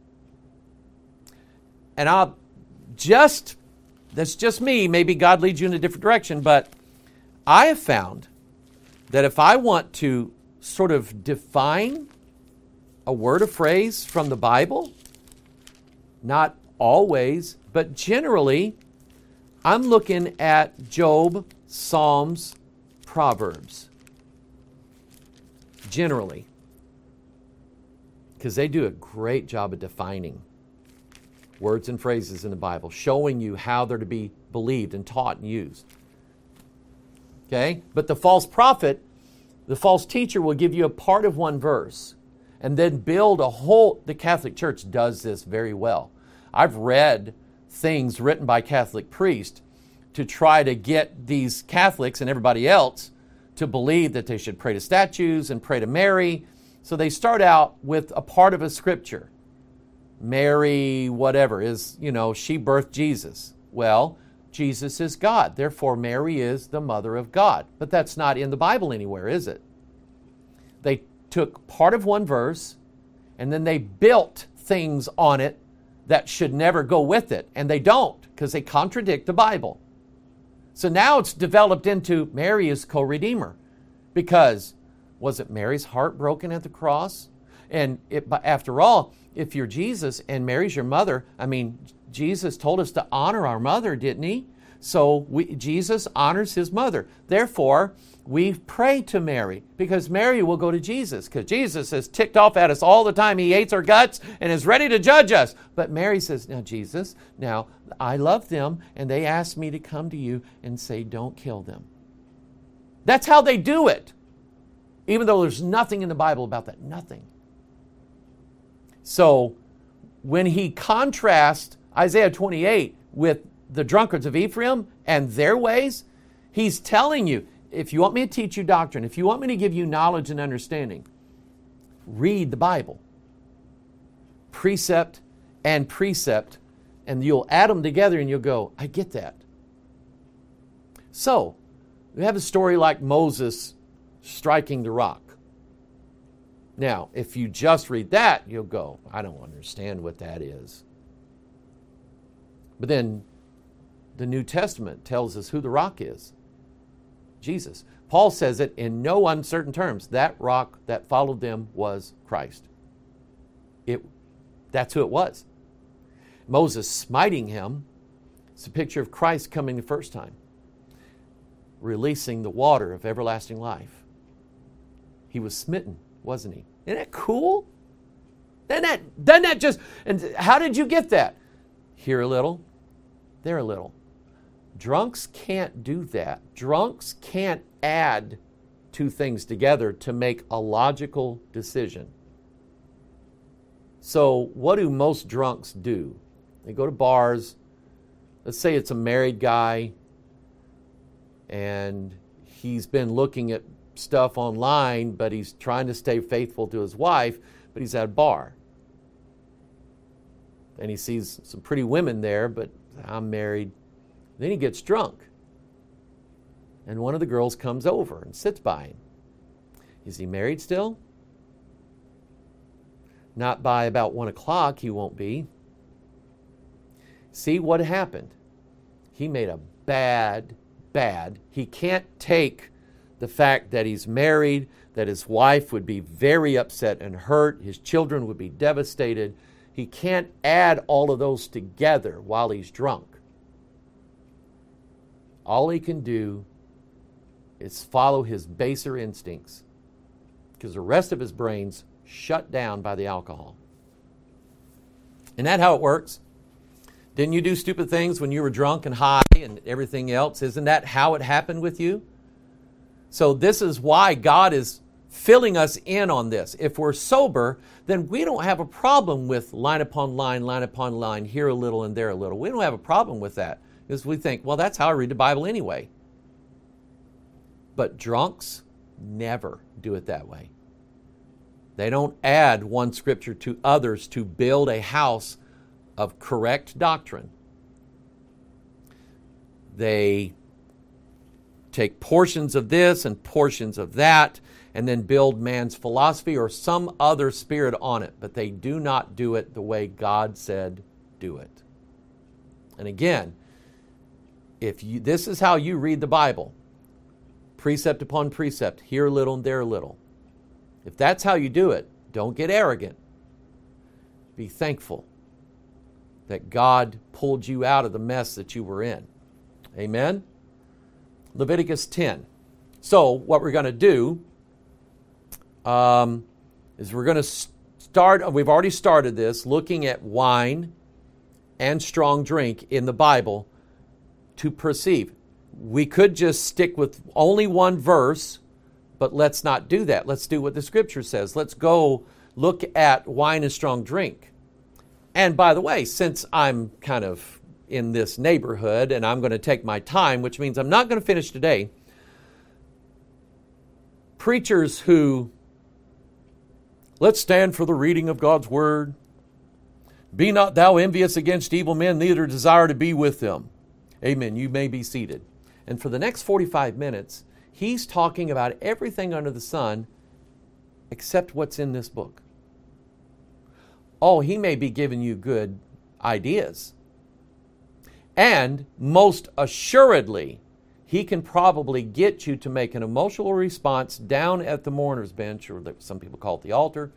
And I'll just, that's just me. Maybe God leads you in a different direction. But I have found that if I want to sort of define a word or phrase from the Bible, not always, but generally, I'm looking at Job, Psalms, Proverbs. Generally. Because they do a great job of defining words and phrases in the Bible, showing you how they're to be believed and taught and used. Okay? But the false prophet, the false teacher will give you a part of one verse and then build a whole... The Catholic Church does this very well. I've read things written by Catholic priests to try to get these Catholics and everybody else to believe that they should pray to statues and pray to Mary. So they start out with a part of a scripture. Mary, whatever, is, you know, she birthed Jesus. Well, Jesus is God. Therefore, Mary is the mother of God. But that's not in the Bible anywhere, is it? They took part of one verse and then they built things on it that should never go with it. And they don't, because they contradict the Bible. So now it's developed into Mary is co-redeemer. Because was it Mary's heart broken at the cross? And it, after all, if you're Jesus and Mary's your mother, I mean, Jesus told us to honor our mother, didn't he? So we, Jesus honors his mother. Therefore, we pray to Mary because Mary will go to Jesus because Jesus is ticked off at us all the time. He hates our guts and is ready to judge us. But Mary says, now, Jesus, now I love them and they asked me to come to you and say, don't kill them. That's how they do it. Even though there's nothing in the Bible about that. Nothing. So when he contrasts Isaiah twenty-eight with the drunkards of Ephraim and their ways, he's telling you, if you want me to teach you doctrine, if you want me to give you knowledge and understanding, read the Bible. Precept and precept, and you'll add them together and you'll go, I get that. So, we have a story like Moses striking the rock. Now, if you just read that, you'll go, I don't understand what that is. But then the New Testament tells us who the rock is. Jesus. Paul says it in no uncertain terms. That rock that followed them was Christ. It, that's who it was. Moses smiting him is a picture of Christ coming the first time, releasing the water of everlasting life. He was smitten, wasn't he? Isn't that cool? Doesn't that, doesn't that just... And how did you get that? Here a little, there a little. Drunks can't do that. Drunks can't add two things together to make a logical decision. So what do most drunks do? They go to bars. Let's say it's a married guy and he's been looking at stuff online, but he's trying to stay faithful to his wife, but he's at a bar. And he sees some pretty women there, but I'm married. Then he gets drunk. And one of the girls comes over and sits by him. Is he married still? Not by about one o'clock he won't be. See what happened? He made a bad, bad. He can't take the fact that he's married, that his wife would be very upset and hurt, his children would be devastated. He can't add all of those together while he's drunk. All he can do is follow his baser instincts because the rest of his brain's shut down by the alcohol. Isn't that how it works? Didn't you do stupid things when you were drunk and high and everything else? Isn't that how it happened with you? So this is why God is filling us in on this. If we're sober, then we don't have a problem with line upon line, line upon line, here a little and there a little. We don't have a problem with that because we think, well, that's how I read the Bible anyway. But drunks never do it that way. They don't add one scripture to others to build a house of correct doctrine. They take portions of this and portions of that and then build man's philosophy or some other spirit on it. But they do not do it the way God said do it. And again, if you, this is how you read the Bible, precept upon precept, here a little and there a little. If that's how you do it, don't get arrogant. Be thankful that God pulled you out of the mess that you were in. Amen? Leviticus ten. So what we're going to do um, is we're going to start, we've already started this, looking at wine and strong drink in the Bible to perceive. We could just stick with only one verse, but let's not do that. Let's do what the Scripture says. Let's go look at wine and strong drink. And by the way, since I'm kind of in this neighborhood and I'm going to take my time, which means I'm not going to finish today, preachers who, let's stand for the reading of God's Word. Be not thou envious against evil men, neither desire to be with them. Amen. You may be seated. And for the next forty-five minutes, he's talking about everything under the sun except what's in this book. Oh, he may be giving you good ideas. And most assuredly, he can probably get you to make an emotional response down at the mourner's bench, or some people call it the altar.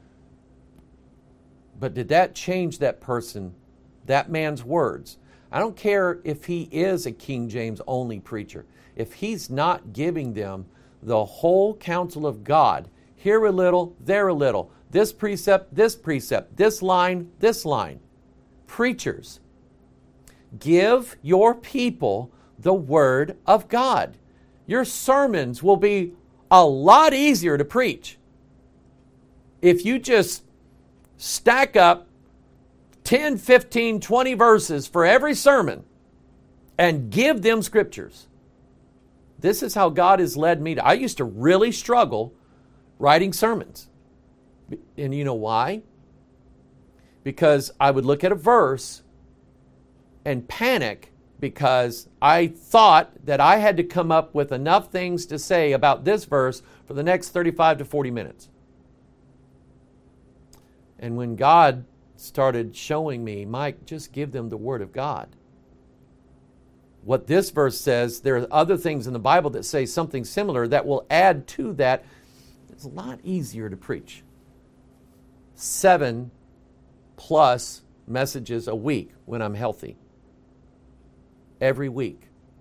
But did that change that person, that man's words? I don't care if he is a King James only preacher. If he's not giving them the whole counsel of God, here a little, there a little, this precept, this precept, this line, this line. Preachers, give your people the Word of God. Your sermons will be a lot easier to preach if you just stack up ten, fifteen, twenty verses for every sermon and give them scriptures. This is how God has led me to. I used to really struggle writing sermons. And you know why? Because I would look at a verse and panic because I thought that I had to come up with enough things to say about this verse for the next thirty-five to forty minutes. And when God started showing me, Mike, just give them the Word of God. What this verse says, there are other things in the Bible that say something similar that will add to that. It's a lot easier to preach. Seven plus messages a week when I'm healthy. Every week.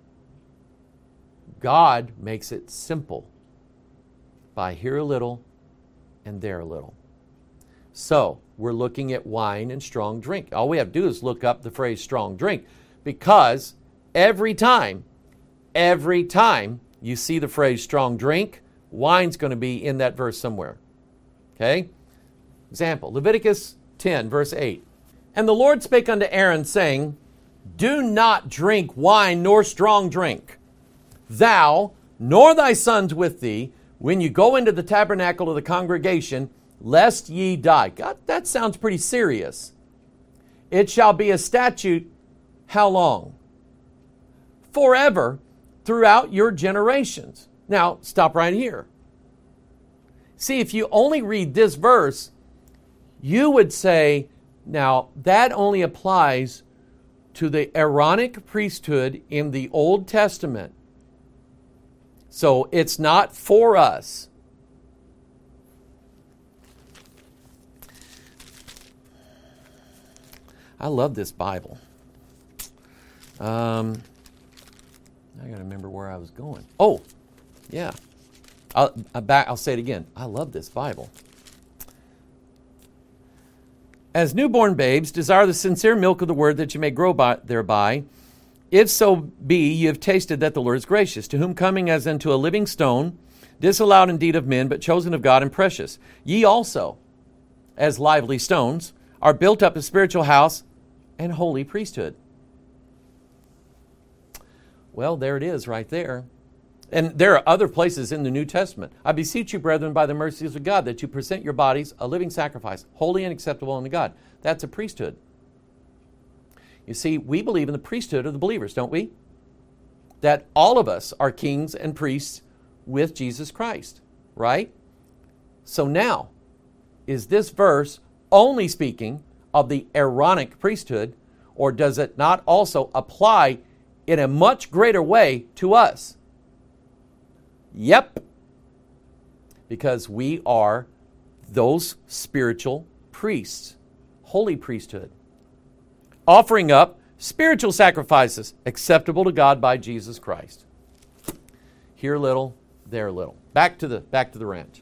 God makes it simple by here a little and there a little. So, we're looking at wine and strong drink. All we have to do is look up the phrase strong drink, because every time, every time you see the phrase strong drink, wine's going to be in that verse somewhere. Okay? Example, Leviticus ten, verse eight. And the Lord spake unto Aaron, saying, do not drink wine nor strong drink, thou nor thy sons with thee, when you go into the tabernacle of the congregation, lest ye die. God, that sounds pretty serious. It shall be a statute, how long? Forever, throughout your generations. Now, stop right here. See, if you only read this verse, you would say, now, that only applies to the Aaronic priesthood in the Old Testament. So, it's not for us. I love this Bible. Um, I got to remember where I was going. Oh, yeah. I'll, I'll, back, I'll say it again. I love this Bible. As newborn babes, desire the sincere milk of the word that you may grow by, thereby. If so be you have tasted that the Lord is gracious, to whom coming as unto a living stone, disallowed indeed of men, but chosen of God and precious. Ye also, as lively stones, are built up a spiritual house and holy priesthood. Well, there it is right there. And there are other places in the New Testament. I beseech you, brethren, by the mercies of God, that you present your bodies a living sacrifice, holy and acceptable unto God. That's a priesthood. You see, we believe in the priesthood of the believers, don't we? That all of us are kings and priests with Jesus Christ, right? So now, is this verse only speaking of the Aaronic priesthood, or does it not also apply in a much greater way to us? Yep, because we are those spiritual priests, holy priesthood, offering up spiritual sacrifices acceptable to God by Jesus Christ. Here a little, there a little. Back to the back to the ranch.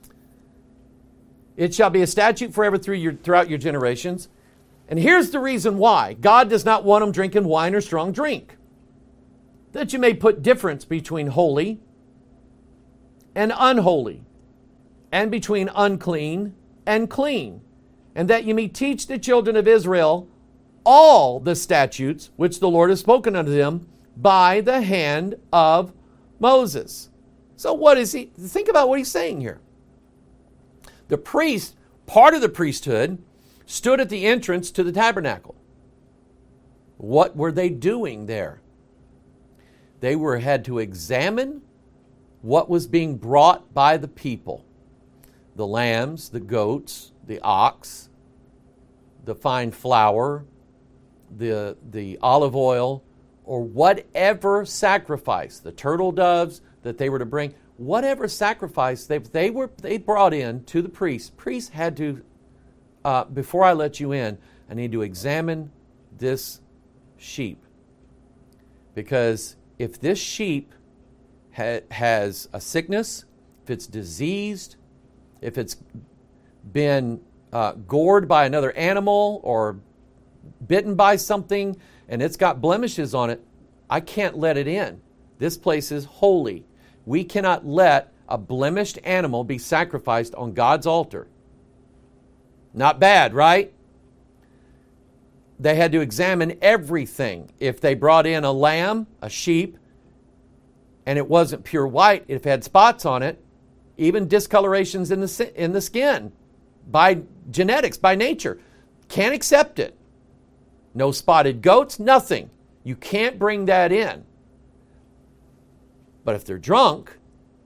It shall be a statute forever through your, throughout your generations. And here's the reason why. God does not want them drinking wine or strong drink, that you may put difference between holy and unholy, and between unclean and clean, and that you may teach the children of Israel all the statutes which the Lord has spoken unto them by the hand of Moses. So what is he? Think about what he's saying here. The priest, part of the priesthood, stood at the entrance to the tabernacle. What were they doing there? They were had to examine what was being brought by the people. The lambs, the goats, the ox, the fine flour, the, the olive oil, or whatever sacrifice, the turtle doves that they were to bring, whatever sacrifice they, they were they brought in to the priest. Priests had to, uh, before I let you in, I need to examine this sheep. Because if this sheep ha- has a sickness, if it's diseased, if it's been uh, gored by another animal or bitten by something and it's got blemishes on it, I can't let it in. This place is holy. We cannot let a blemished animal be sacrificed on God's altar. Not bad, right? They had to examine everything. If they brought in a lamb, a sheep, and it wasn't pure white, if it had spots on it, even discolorations in the in the skin by genetics, by nature, can't accept it. No spotted goats, nothing. You can't bring that in. But if they're drunk,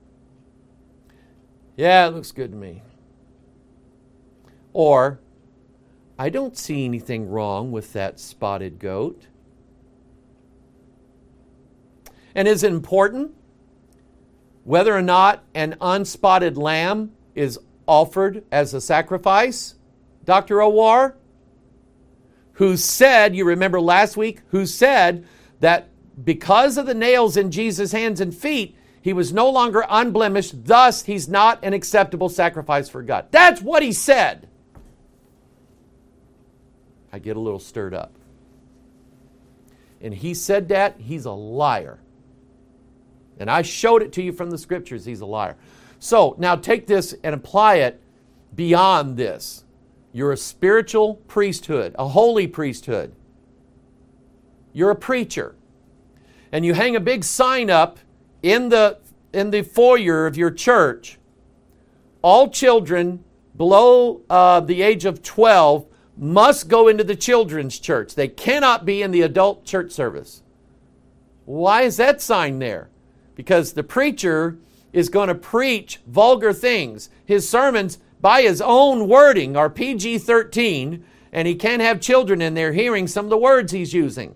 yeah, it looks good to me. Or, I don't see anything wrong with that spotted goat. And is it important whether or not an unspotted lamb is offered as a sacrifice? Doctor Owar, who said, you remember last week, who said that because of the nails in Jesus' hands and feet, he was no longer unblemished, thus he's not an acceptable sacrifice for God. That's what he said. I get a little stirred up. And he said that, he's a liar. And I showed it to you from the scriptures, he's a liar. So, now take this and apply it beyond this. You're a spiritual priesthood, a holy priesthood. You're a preacher. And you hang a big sign up in the, in the foyer of your church. All children below uh, the age of twelve must go into the children's church. They cannot be in the adult church service. Why is that sign there? Because the preacher is going to preach vulgar things. His sermons, by his own wording, are P G thirteen, and he can't have children in there hearing some of the words he's using.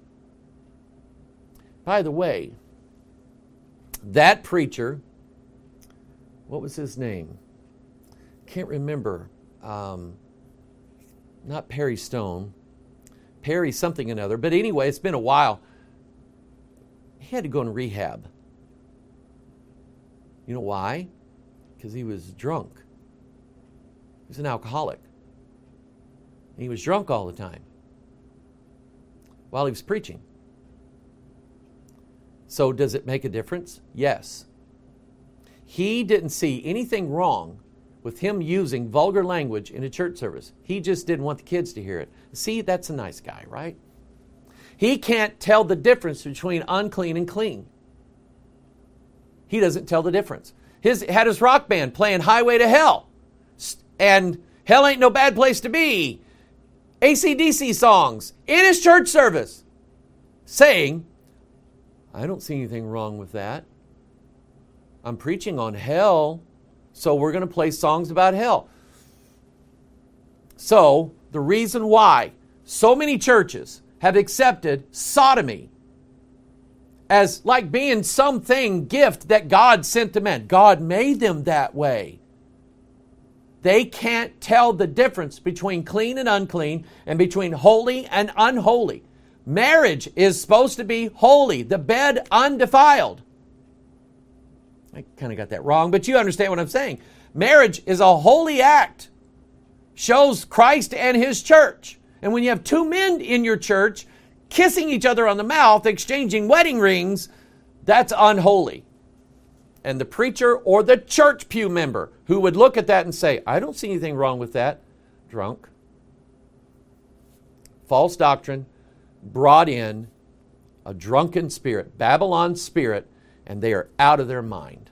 By the way, that preacher, what was his name? Can't remember. Um, not Perry Stone. Perry something or another. But anyway, it's been a while. He had to go in rehab. You know why? Because he was drunk. He was an alcoholic. He was drunk all the time while he was preaching. So does it make a difference? Yes. He didn't see anything wrong with him using vulgar language in a church service. He just didn't want the kids to hear it. See, that's a nice guy, right? He can't tell the difference between unclean and clean. He doesn't tell the difference. His had his rock band playing Highway to Hell. And Hell Ain't No Bad Place to Be. A C D C songs in his church service. Saying, I don't see anything wrong with that. I'm preaching on hell, so we're going to play songs about hell. So, the reason why so many churches have accepted sodomy as like being something gift that God sent to men. God made them that way. They can't tell the difference between clean and unclean and between holy and unholy. Marriage is supposed to be holy, the bed undefiled. I kind of got that wrong, but you understand what I'm saying. Marriage is a holy act. Shows Christ and His church. And when you have two men in your church kissing each other on the mouth, exchanging wedding rings, that's unholy. And the preacher or the church pew member who would look at that and say, I don't see anything wrong with that, drunk. False doctrine brought in a drunken spirit, Babylon's spirit, and they are out of their mind.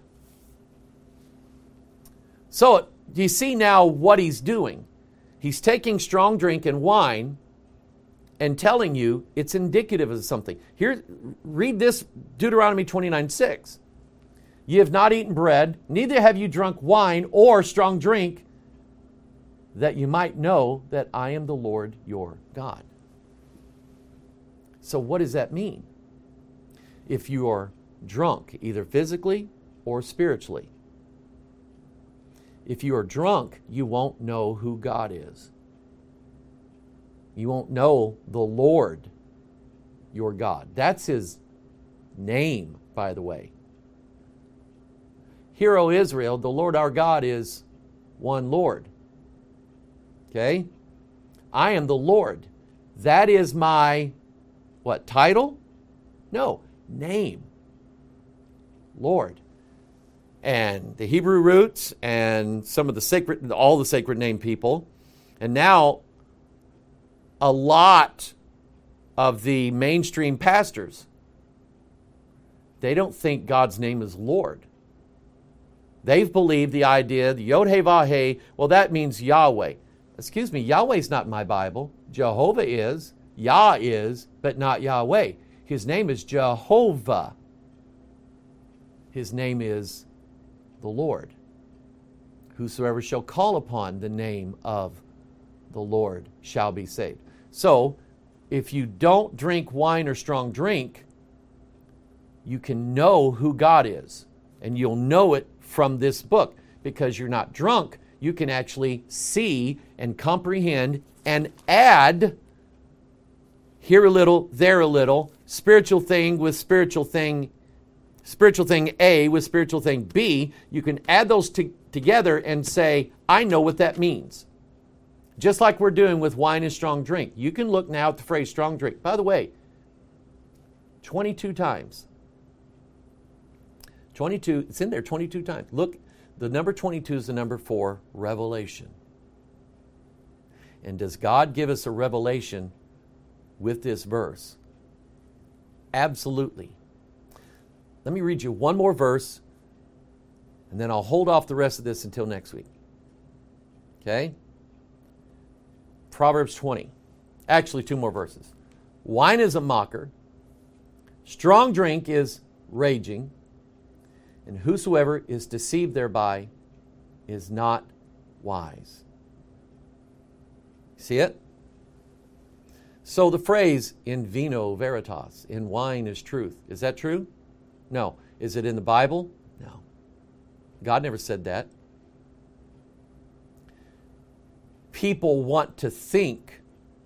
So, do you see now what he's doing? He's taking strong drink and wine and telling you it's indicative of something. Here, read this, Deuteronomy twenty-nine six. Ye have not eaten bread, neither have you drunk wine or strong drink, that you might know that I am the Lord your God. So what does that mean? If you are drunk, either physically or spiritually, if you are drunk, you won't know who God is. You won't know the Lord your God. That's His name, by the way. Hear, O Israel, the Lord our God is one Lord. Okay? I am the Lord. That is my, what, title? No, name. Lord. And the Hebrew roots and some of the sacred, all the sacred name people. And now a lot of the mainstream pastors, they don't think God's name is Lord. They've believed the idea, the Yod He Vah He, well, that means Yahweh. Excuse me, Yahweh's not in my Bible. Jehovah is, Yah is, but not Yahweh. His name is Jehovah. His name is the Lord. Whosoever shall call upon the name of the Lord shall be saved. So, if you don't drink wine or strong drink, you can know who God is. And you'll know it from this book. Because you're not drunk, you can actually see and comprehend and add here a little, there a little, spiritual thing with spiritual thing, spiritual thing A with spiritual thing B. You can add those to, together and say, I know what that means. Just like we're doing with wine and strong drink. You can look now at the phrase strong drink. By the way, twenty-two times. twenty-two, it's in there twenty-two times. Look, the number twenty-two is the number for revelation. And does God give us a revelation with this verse? Absolutely. Let me read you one more verse, and then I'll hold off the rest of this until next week. Okay? Proverbs twenty. Actually, two more verses. Wine is a mocker. Strong drink is raging. And whosoever is deceived thereby is not wise. See it? So the phrase, in vino veritas, in wine is truth. Is that true? No. Is it in the Bible? No. God never said that. People want to think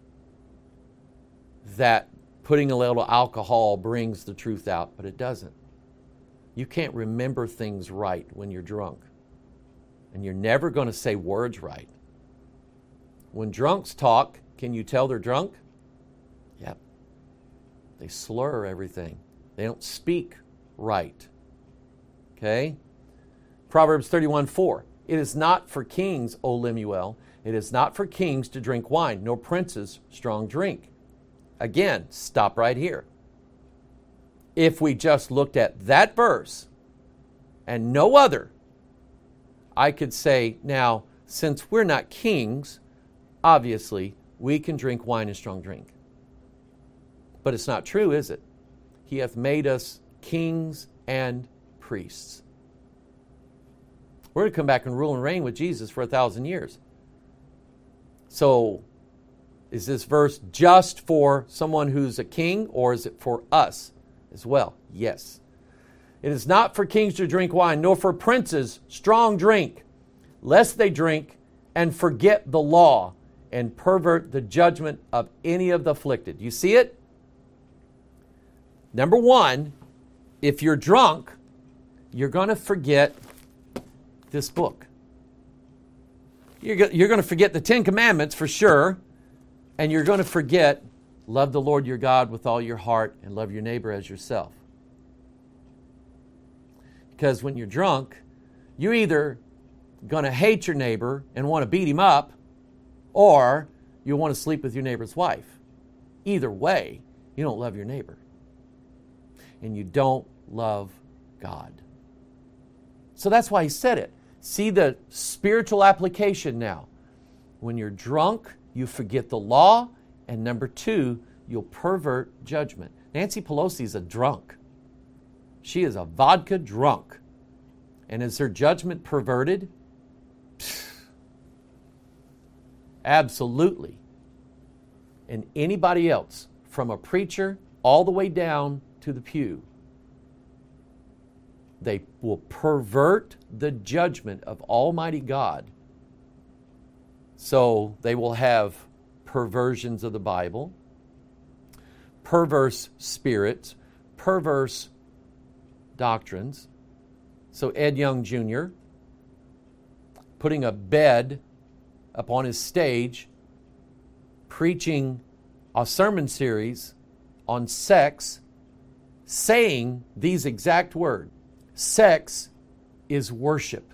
that putting a little alcohol brings the truth out, but it doesn't. You can't remember things right when you're drunk. And you're never going to say words right. When drunks talk, Can you tell they're drunk? Yep. They slur everything. They don't speak right. Okay? Proverbs thirty-one four. It is not for kings, O Lemuel, it is not for kings to drink wine, nor princes strong drink. Again, stop right here. If we just looked at that verse and no other, I could say, now, since we're not kings, obviously, we can drink wine and strong drink. But it's not true, is it? He hath made us kings and priests. We're going to come back and rule and reign with Jesus for a thousand years. So, is this verse just for someone who's a king, or is it for us as well? Yes. It is not for kings to drink wine, nor for princes strong drink, lest they drink and forget the law and pervert the judgment of any of the afflicted. You see it? Number one, if you're drunk, you're going to forget this book. You're going to forget the Ten Commandments for sure, and you're going to forget, love the Lord your God with all your heart and love your neighbor as yourself. Because when you're drunk, you're either going to hate your neighbor and want to beat him up, or you want to sleep with your neighbor's wife. Either way, you don't love your neighbor. And you don't love God. So that's why he said it. See the spiritual application now. When you're drunk, you forget the law. And number two, you'll pervert judgment. Nancy Pelosi is a drunk. She is a vodka drunk. And is her judgment perverted? Absolutely. And anybody else, from a preacher all the way down to the pew, they will pervert the judgment of Almighty God. So they will have perversions of the Bible, perverse spirits, perverse doctrines. So Ed Young Junior putting a bed upon his stage, preaching a sermon series on sex, saying these exact words: sex is worship.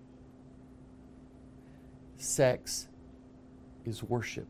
Sex is worship.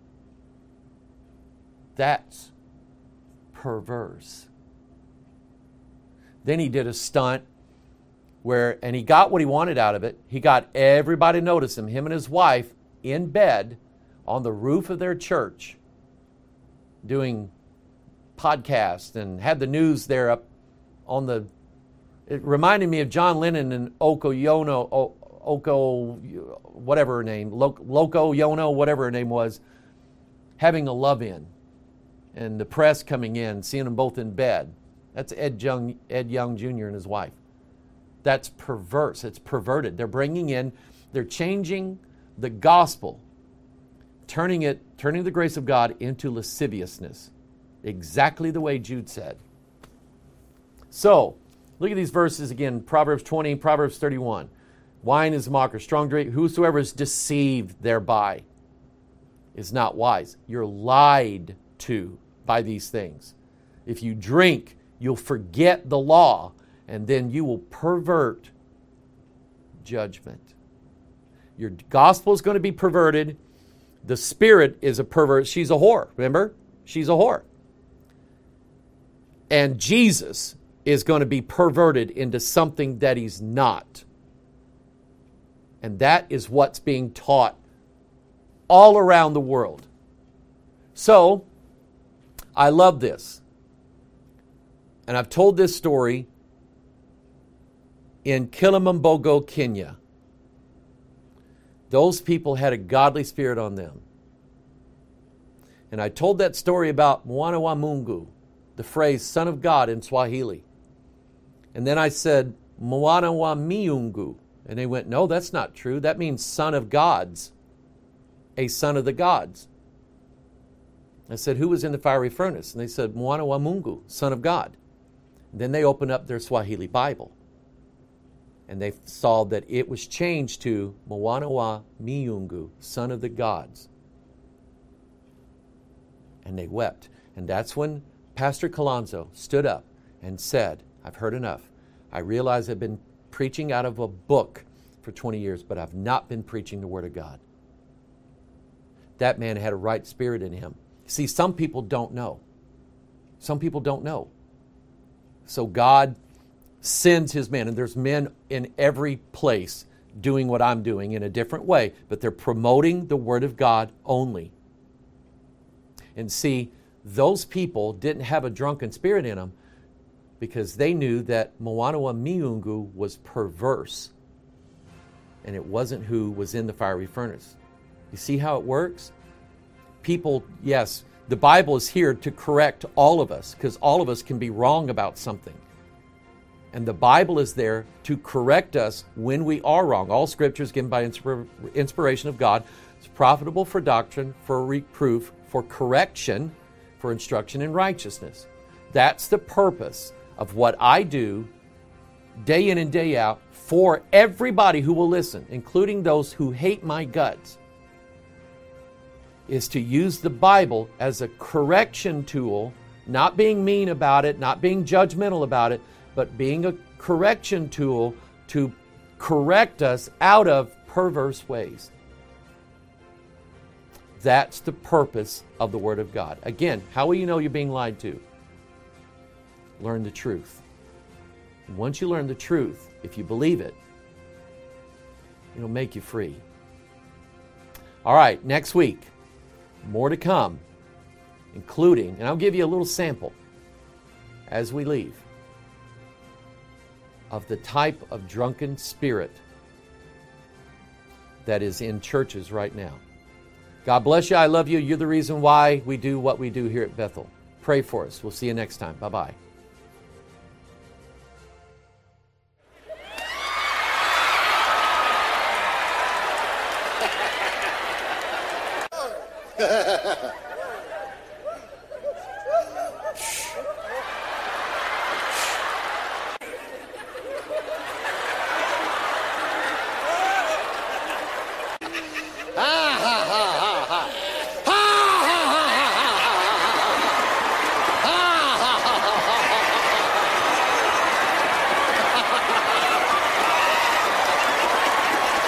That's perverse. Then he did a stunt where, and he got what he wanted out of it. He got everybody to notice him, him and his wife, in bed on the roof of their church doing podcasts, and had the news there up on the, it reminded me of John Lennon and Oko Yono, o, Oko, whatever her name, Loco Yono, whatever her name was, having a love-in. And the press coming in, seeing them both in bed. That's Ed Young, Ed Young Junior and his wife. That's perverse. It's perverted. They're bringing in, they're changing the gospel, turning it, turning the grace of God into lasciviousness. Exactly the way Jude said. So, look at these verses again. Proverbs twenty, Proverbs thirty-one. Wine is a mocker, strong drink. Whosoever is deceived thereby is not wise. You're lied to by these things. If you drink, you'll forget the law, and then you will pervert judgment. Your gospel is going to be perverted. The spirit is a pervert. She's a whore, remember? She's a whore. And Jesus is going to be perverted into something that he's not. And that is what's being taught all around the world. So, I love this. And I've told this story in Kilimanjaro, Kenya. Those people had a godly spirit on them. And I told that story about Mwana wa Mungu, the phrase Son of God in Swahili. And then I said, Mwana wa Miungu. And they went, no, that's not true. That means son of gods, a son of the gods. I said, who was in the fiery furnace? And they said, Mwana wa Mungu, son of God. And then they opened up their Swahili Bible. And they saw that it was changed to Mwana wa Miungu, son of the gods. And they wept. And that's when Pastor Colanzo stood up and said, I've heard enough. I realize I've been preaching out of a book for twenty years, but I've not been preaching the Word of God. That man had a right spirit in him. See, some people don't know. Some people don't know. So God sends His men, and there's men in every place doing what I'm doing in a different way, but they're promoting the Word of God only. And see, those people didn't have a drunken spirit in them because they knew that Moana Miungu was perverse, and it wasn't who was in the fiery furnace. You see how it works? People, yes, the Bible is here to correct all of us because all of us can be wrong about something. And the Bible is there to correct us when we are wrong. All Scripture is given by inspir- inspiration of God. It's profitable for doctrine, for reproof, for correction, for instruction in righteousness. That's the purpose of what I do day in and day out for everybody who will listen, including those who hate my guts, is to use the Bible as a correction tool, not being mean about it, not being judgmental about it, but being a correction tool to correct us out of perverse ways. That's the purpose of the Word of God. Again, how will you know you're being lied to? Learn the truth. And once you learn the truth, if you believe it, it'll make you free. All right, next week, more to come, including, and I'll give you a little sample as we leave, of the type of drunken spirit that is in churches right now. God bless you. I love you. You're the reason why we do what we do here at Bethel. Pray for us. We'll see you next time. Bye-bye.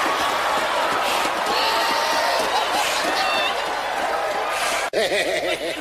Hehehehe